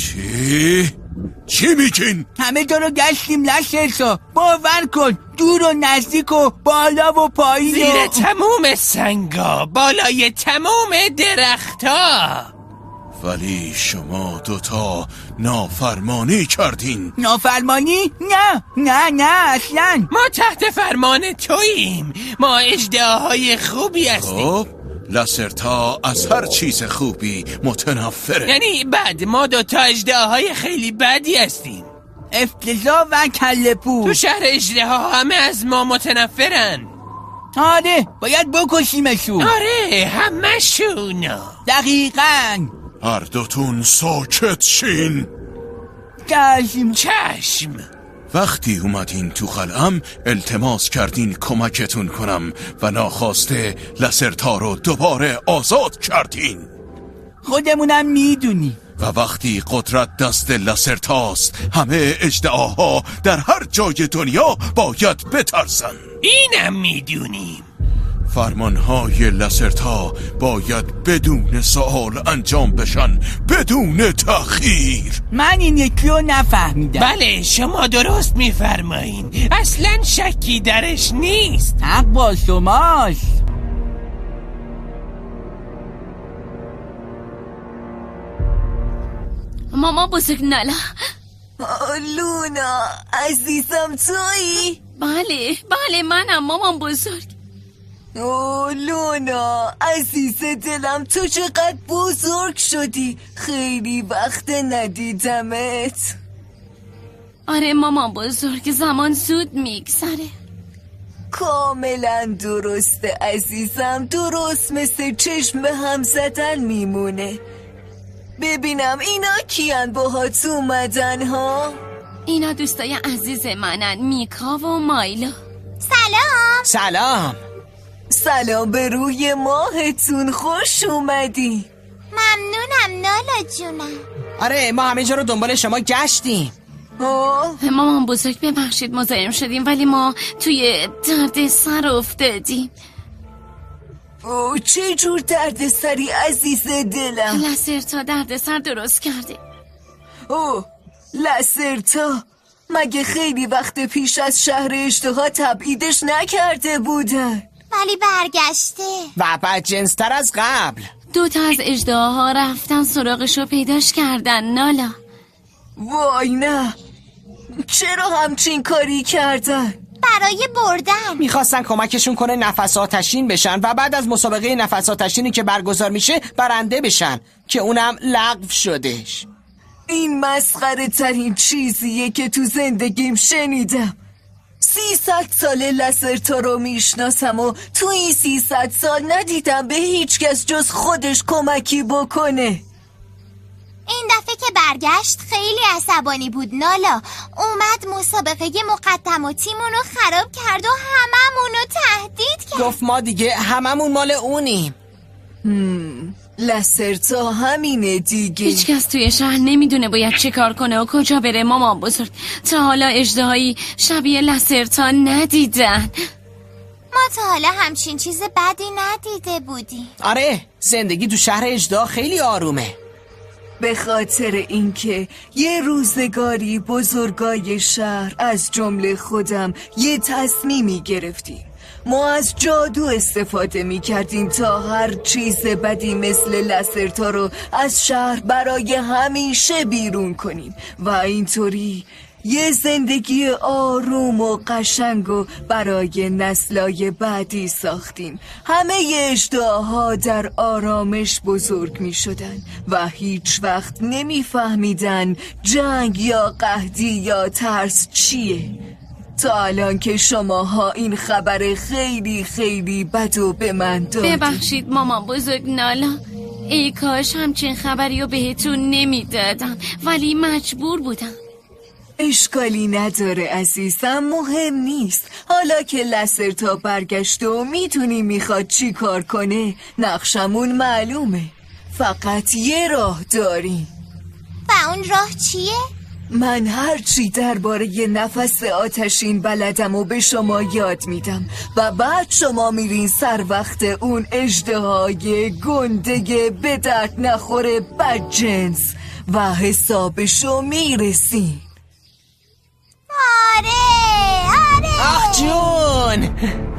چی میگین؟
همه جا رو گشتیم لسرتا، باور کن، دور و نزدیک و بالا و پایین
زیر تموم سنگا، بالای تموم درختا.
ولی شما 2 نافرمانی کردین.
نافرمانی؟ نه اصلا.
ما تحت فرمان توییم. ما اژدهاهای خوبی هستیم.
خب لسرتا از هر چیز خوبی متنفره.
یعنی بعد ما 2 اژدهاهای خیلی بدی هستیم.
افتضاح و کله پوش.
تو شهر اژدها همه از ما متنفرن.
آره، باید بکشیمشون.
آره، همشون.
دقیقاً.
هر 2 ساکت شین.
چشم.
وقتی اومدین تو قلعم التماس کردین کمکتون کنم و ناخواسته لسرتا رو دوباره آزاد کردین.
خودمونم میدونی.
و وقتی قدرت دست لسرتاست همه اژدهاها در هر جای دنیا باید بترسن.
اینم میدونیم.
فرمانهای لسرتا باید بدون سوال انجام بشن، بدون تأخیر.
من این یکی رو نفهمیدم.
بله، شما درست میفرمایین، اصلا شکی درش نیست.
حق با شماست.
ماما بزرگ نالا،
لونا عزیزم تویی؟
بله منم مامان بزرگ.
لونا عزیز دلم، تو چقدر بزرگ شدی، خیلی وقت ندیدمت.
آره مامان بزرگ، زمان زود میگذره.
کاملا درسته عزیزم، درست مثل چشم هم زدن میمونه. ببینم اینا کیان باهات اومدن ها؟
اینا دوستای عزیز منن، میکا و مایلا.
سلام.
سلام به روی ماهتون، خوش اومدی.
ممنونم نالا جونم.
آره ما همه جا رو دنبال شما گشتیم.
مامان بزرگ ببخشید مزاحم شدیم، ولی ما توی دردسر افتادیم.
چه جور دردسری عزیز دلم؟
لسرتا دردسر درست کرده.
لسرتا مگه خیلی وقت پیش از شهر اشتها تبعیدش نکرده بودن؟
ولی برگشته
و بدجنس‌تر از قبل.
2 از اژدهاها رفتن سراغشو پیداش کردن نالا.
وای نه، چرا همچین کاری کردن؟
برای بردن.
میخواستن کمکشون کنه نفس آتشین بشن و بعد از مسابقه نفس آتشینی که برگزار میشه برنده بشن که اونم لغو شدش.
این مسخره ترین چیزیه که تو زندگیم شنیدم. 300 ساله لسرتا رو میشناسم و تو این 300 سال ندیدم به هیچ کس جز خودش کمکی بکنه.
این دفعه که برگشت خیلی عصبانی بود نالا. اومد مسابقه مقدماتیمونو خراب کرد و هممونو تهدید کرد.
گفت ما دیگه هممون مال اونیم.
لسرتا همینه دیگه.
هیچ کس توی شهر نمیدونه باید چه کار کنه و کجا بره مامان بزرگ. تا حالا اژدهایی شبیه لسرتا ندیدن.
ما تا حالا همچین چیز بدی ندیده بودیم.
آره زندگی تو شهر اژدها خیلی آرومه.
به خاطر اینکه یه روزگاری بزرگای شهر از جمله خودم یه تصمیمی گرفتیم. ما از جادو استفاده می کردیم تا هر چیز بدی مثل لسرتا رو از شهر برای همیشه بیرون کنیم و اینطوری یه زندگی آروم و قشنگ و برای نسلای بعدی ساختیم. همه اژدهاها در آرامش بزرگ می شدن و هیچ وقت نمی فهمیدن جنگ یا قحطی یا ترس چیه، تا الان که شماها این خبر خیلی خیلی بدو به من دادید.
ببخشید مامان بزرگ نالا، ای کاش همچین خبری رو بهتون نمیدادم، ولی مجبور بودم.
اشکالی نداره عزیزم، مهم نیست. حالا که لسرتا برگشته و میتونی میخواد چی کار کنه، نقشمون معلومه. فقط یه راه داریم.
و اون راه چیه؟
من هرچی درباره یه نفس آتشین بلدم و به شما یاد میدم و بعد شما میرین سر وقت اون اژدهای گنده به درد نخوره بدجنس و حسابشو میرسین.
آره
آخ جون.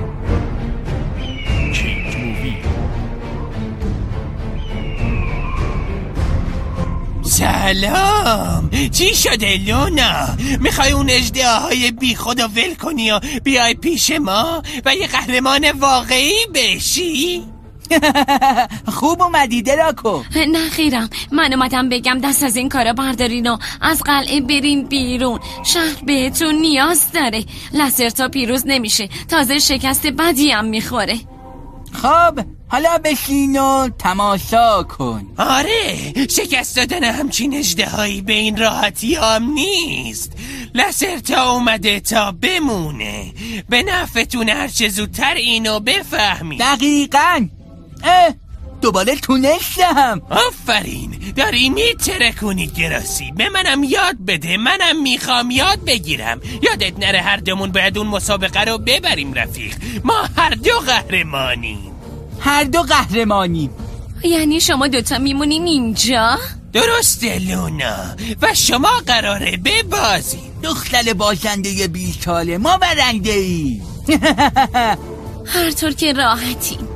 سلام، چی شده لونا؟ میخوای اون اژدهاهای بی خود و ول کنی و بیای پیش ما و یه قهرمان واقعی بشی؟
خوب اومدی دراکو.
نه خیرم، من اومدم بگم دست از این کارا بردارین و از قلعه برین بیرون. شهر بهتون نیاز داره. لسرتا پیروز نمیشه، تازه شکست بدی هم میخوره.
خب حالا بشین و تماشا کن.
آره، شکست دادن همچین اژدهایی به این راحتی هم نیست. لسرتا اومده تا بمونه. به نفعتون هرچه زودتر اینو بفهمید.
دقیقاً. دوباره تونستم.
آفرین، داری میترکونی گراسی. به منم یاد بده، منم میخوام یاد بگیرم. یادت نره هر دومون باید اون مسابقه رو ببریم رفیق. ما هر دو قهرمانیم.
هر دو قهرمانیم؟
یعنی شما دوتا میمونین اینجا؟
درسته لونا، و شما قراره ببازیم.
دختر بازنده 20 ساله، ما برنده ای.
هر طور که راحتیم.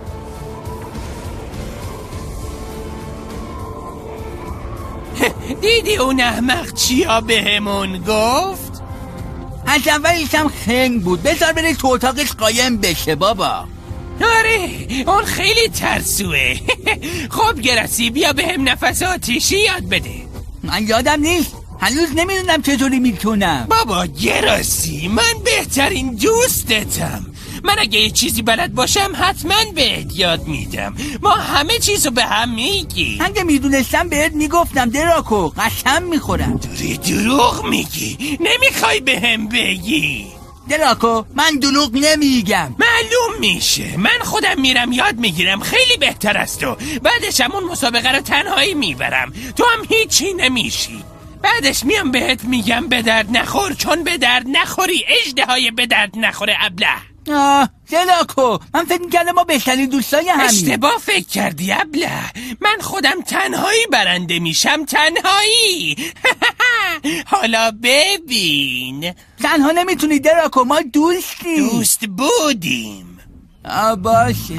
دیدی اون احمق چیا بهمون گفت؟
از اولش هم خنگ بود. بذار بره تو اتاقش قایم بشه بابا.
آره اون خیلی ترسوه. خب گراسی بیا بهم نفس آتیشی یاد بده.
من یادم نیست، هنوز نمیدونم چطوری میتونم.
بابا گراسی من بهترین دوستتم. من اگه یه چیزی بلد باشم حتما بهت یاد میدم. ما همه چیزو به هم میگی.
اگه میدونستم بهت میگفتم دراکو، قسم میخورم.
داری دروغ میگی، نمیخوای بهم بگی.
دراکو من دروغ نمیگم.
معلوم میشه. من خودم میرم یاد میگیرم، خیلی بهتر از تو. بعدش همون مسابقه رو تنهایی میبرم، تو هم هیچی نمیشی. بعدش میام بهت میگم به درد نخور، چون به درد نخوری اژدهای به درد نخوره ابله.
دراکو من فکر میکردم ما بهترین دوستای همین.
اشتباه فکر کردی ابله. من خودم تنهایی برنده میشم، تنهایی. حالا ببین
تنها نمیتونی دراکو، ما دوستیم.
دوست بودیم.
باشه.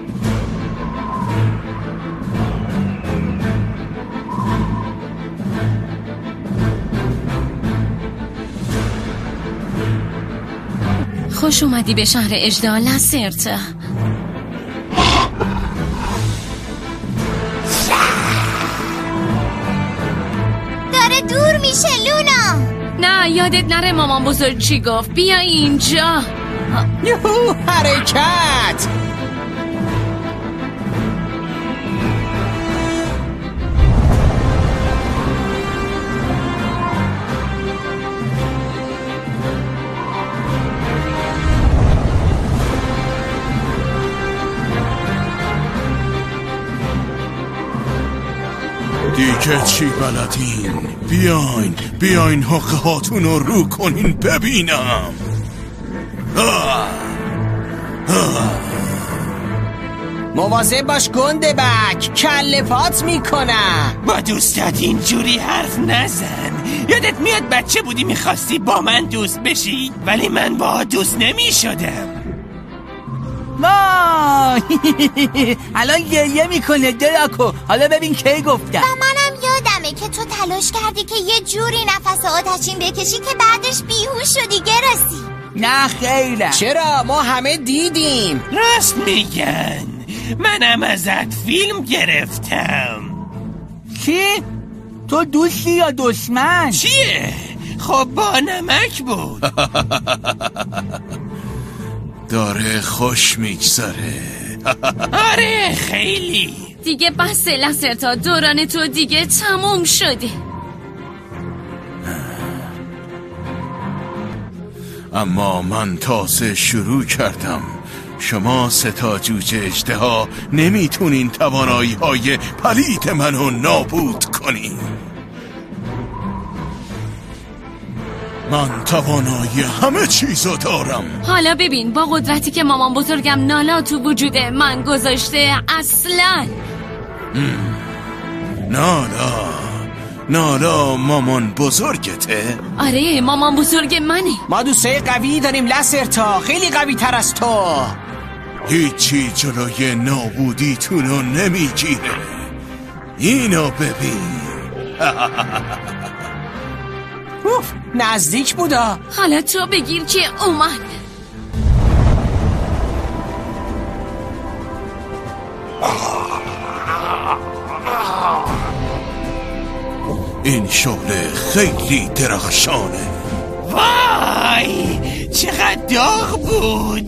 خوش اومدی به شهر اژدها لسرتا.
داره دور میشه لونا.
نه یادت نره مامان بزرگ چی گفت. بیا اینجا.
یوهو حرکت.
دیگه چی بلدین؟ بیاین حقه هاتون رو رو کنین ببینم.
مواظب باش گنده بک، کله پات میکنم.
با دوستات اینجوری حرف نزن. یادت میاد بچه بودی میخواستی با من دوست بشی، ولی من با دوست نمیشدم.
الان گریه میکنه دراکو. حالا ببین کی گفتم.
و منم یادمه که تو تلاش کردی که یه جوری نفس آتشین بکشی که بعدش بیهوش شدی گراسی.
نه خیلی.
چرا؟ ما همه دیدیم.
راست میگن. منم ازت فیلم گرفتم.
چی؟ تو دوستی یا دشمن؟
چیه؟ خب با نمک بود.
داره خوش میگذره.
آره خیلی.
دیگه بس لسرتا، دوران تو دیگه تموم شده.
اما من تازه شروع کردم. شما ستا جوجه اژدها نمیتونین توانایی های پلید منو نابود کنین. من توانایی همه چیزو دارم.
حالا ببین با قدرتی که مامان بزرگم نالا تو وجود من گذاشته، اصلا
نالا مامان بزرگته؟
آره مامان بزرگ منه.
ما دوستای قوی داریم لسرتا، خیلی قوی تر از تو.
هیچی جلوی نابودیتونو نمیگیره. اینو ببین.
اوف نزدیک بودا.
حالا تو بگیر که اومد.
این شعله خیلی درخشانه.
وای چقدر داغ بود.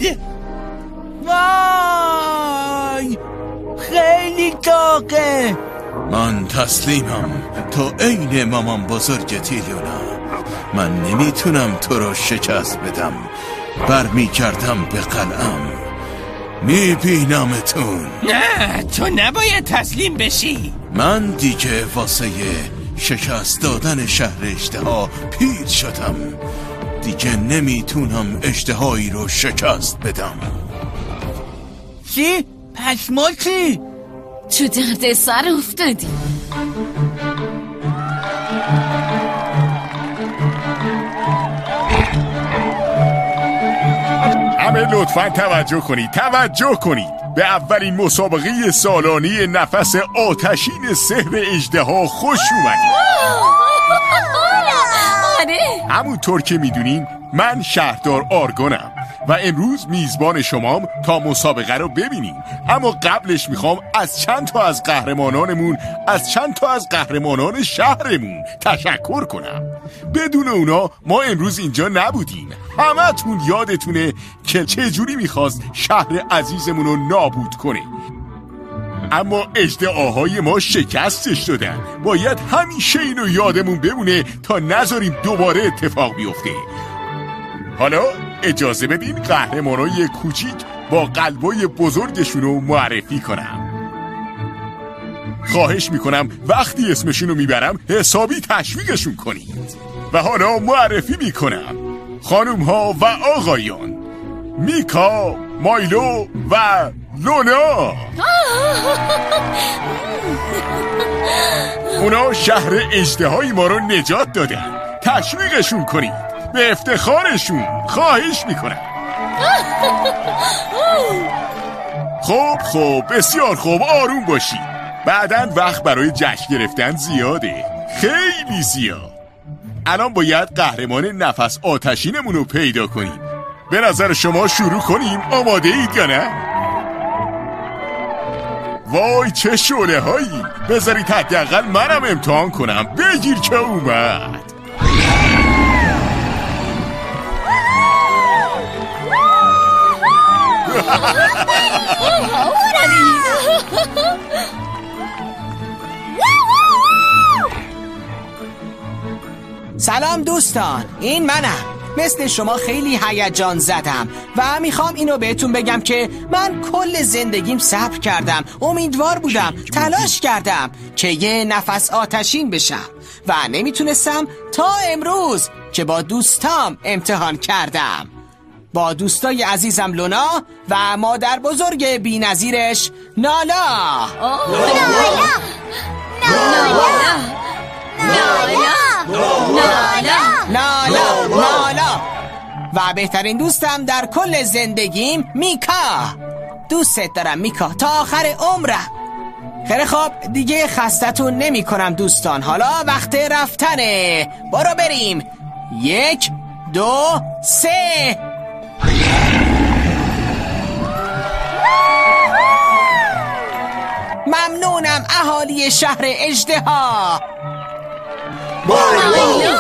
وای خیلی داغه.
من تسلیمم. تو عین مامان بزرگتی لونا. من نمیتونم تو رو شکست بدم. برمیگردم به قلعم. میبینمتون.
نه تو نباید تسلیم بشی.
من دیگه واسه شکست دادن شهر اژدها پیر شدم. دیگه نمیتونم اژدهایی رو شکست بدم.
چی؟ پس ما چی؟
تو درد سر افتادی.
همه لطفا توجه کنید. به اولین مسابقه سالانه نفس آتشین سحر اژدها خوش اومدید. همونطور که میدونین من شهردار آرگونم و امروز میزبان شمام تا مسابقه رو ببینیم. اما قبلش میخوام از چند تا از قهرمانان شهرمون تشکر کنم. بدون اونا ما امروز اینجا نبودیم. همتون یادتونه که چجوری میخواست شهر عزیزمون رو نابود کنه، اما اژدهاهای ما شکستش دادن. باید همیشه اینو یادمون بمونه تا نذاریم دوباره اتفاق بیفته. حالا اجازه بدین قهرمانای کوچیک با قلبای بزرگشون رو معرفی کنم. خواهش میکنم وقتی اسمشون رو میبرم حسابی تشویقشون کنید. و حالا معرفی میکنم خانوم ها و آقایان، میکا، مایلو و لونا. اونا شهر اژدهای ما رو نجات دادن. تشویقشون کنید، به افتخارشون. خواهش میکنم. خب بسیار خوب، آروم باشید. بعداً وقت برای جشن گرفتن زیاده، خیلی زیاد. الان باید قهرمان نفس آتشینمون رو پیدا کنیم. به نظر شما شروع کنیم؟ آماده اید یا نه؟ وای چه شعله هایی. بذارید حداقل منم امتحان کنم. بگیر که اومد.
سلام دوستان، این منم. مثل شما خیلی هیجان زدم و میخوام اینو بهتون بگم که من کل زندگیم صبر کردم، امیدوار بودم، تلاش کردم که یه نفس آتشین بشم و نمیتونستم تا امروز که با دوستام امتحان کردم. با دوستای عزیزم لونا و مادر بزرگ بی‌نظیرش نالا. نالا و بهترین دوستم در کل زندگیم میکا. دوستت دارم میکا تا آخر عمرم. خیلی خوب، دیگه خستتون نمی کنم دوستان. حالا وقت رفتنه. برو بریم. 1 2 3. ممنونم اهالی شهر اژدها.
مایلو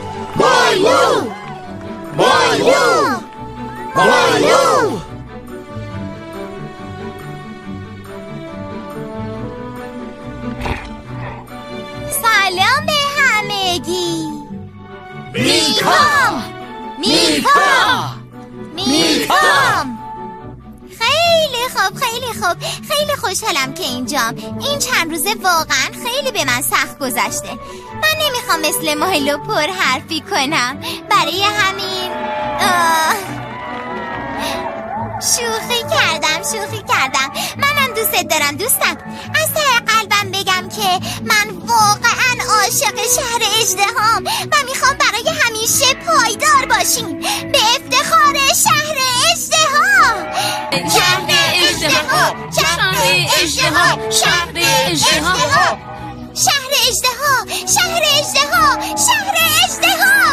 سلام به همگی.
میکا.
خیلی خوشحالم که اینجام. این چند روزه واقعا خیلی به من سخت گذشته. من نمیخوام مثل مایلو پر حرفی کنم. برای همین شوخی کردم. منم دوست دارم دوستم. از ته قلبم بگم که من واقعا عاشق شهر اژدهام و میخوام برای همیشه پایدار باشیم. به افتخار شهر اژدها. شهر اژدها.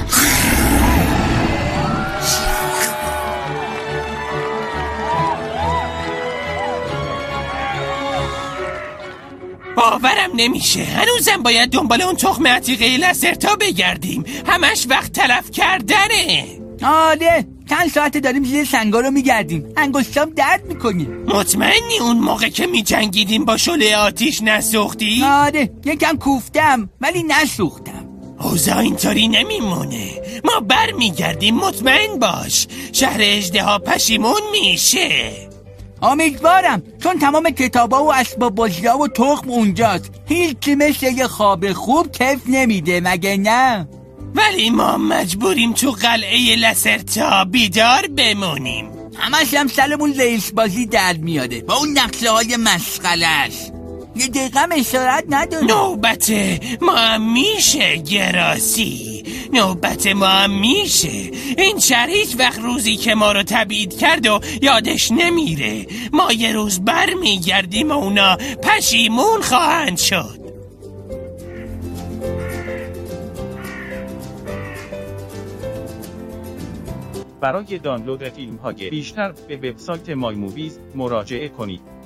باورم نمیشه هنوزم باید دنبال اون تخم عتیقه لسرتا بگردیم. همش وقت تلف کردنه.
آره، چند ساعت داریم زیر سنگا رو میگردیم. انگشتام درد میکنیم.
مطمئنی اون موقع که میجنگیدیم با شعله آتیش نسوختی؟
آره، یکم کوفتم ولی نسوختم.
اوضاع اینطوری نمیمونه. ما بر میگردیم، مطمئن باش. شهر اژدها پشیمون میشه.
امیدوارم، چون تمام کتابا و اسباب بازی‌ها و تخم اونجاست. هیچی مثل یه خواب خوب کیف نمیده، مگه نه؟
ولی ما مجبوریم تو قلعه لسرتا بیدار بمونیم.
همش هم سرمون رئیس بازی در میاده با اون نقشه مسخره‌اش. یه دقیقه اشارت نداره.
نوبته ما میشه گراسی. نوبت ما هم میشه. این شهر هیچ وقت روزی که ما رو تبعید کرد و یادش نمیره. ما یه روز برمیگردیم و اونا پشیمون خواهند شد.
برای دانلود فیلم‌های بیشتر به وبسایت مایموویز مراجعه کنید.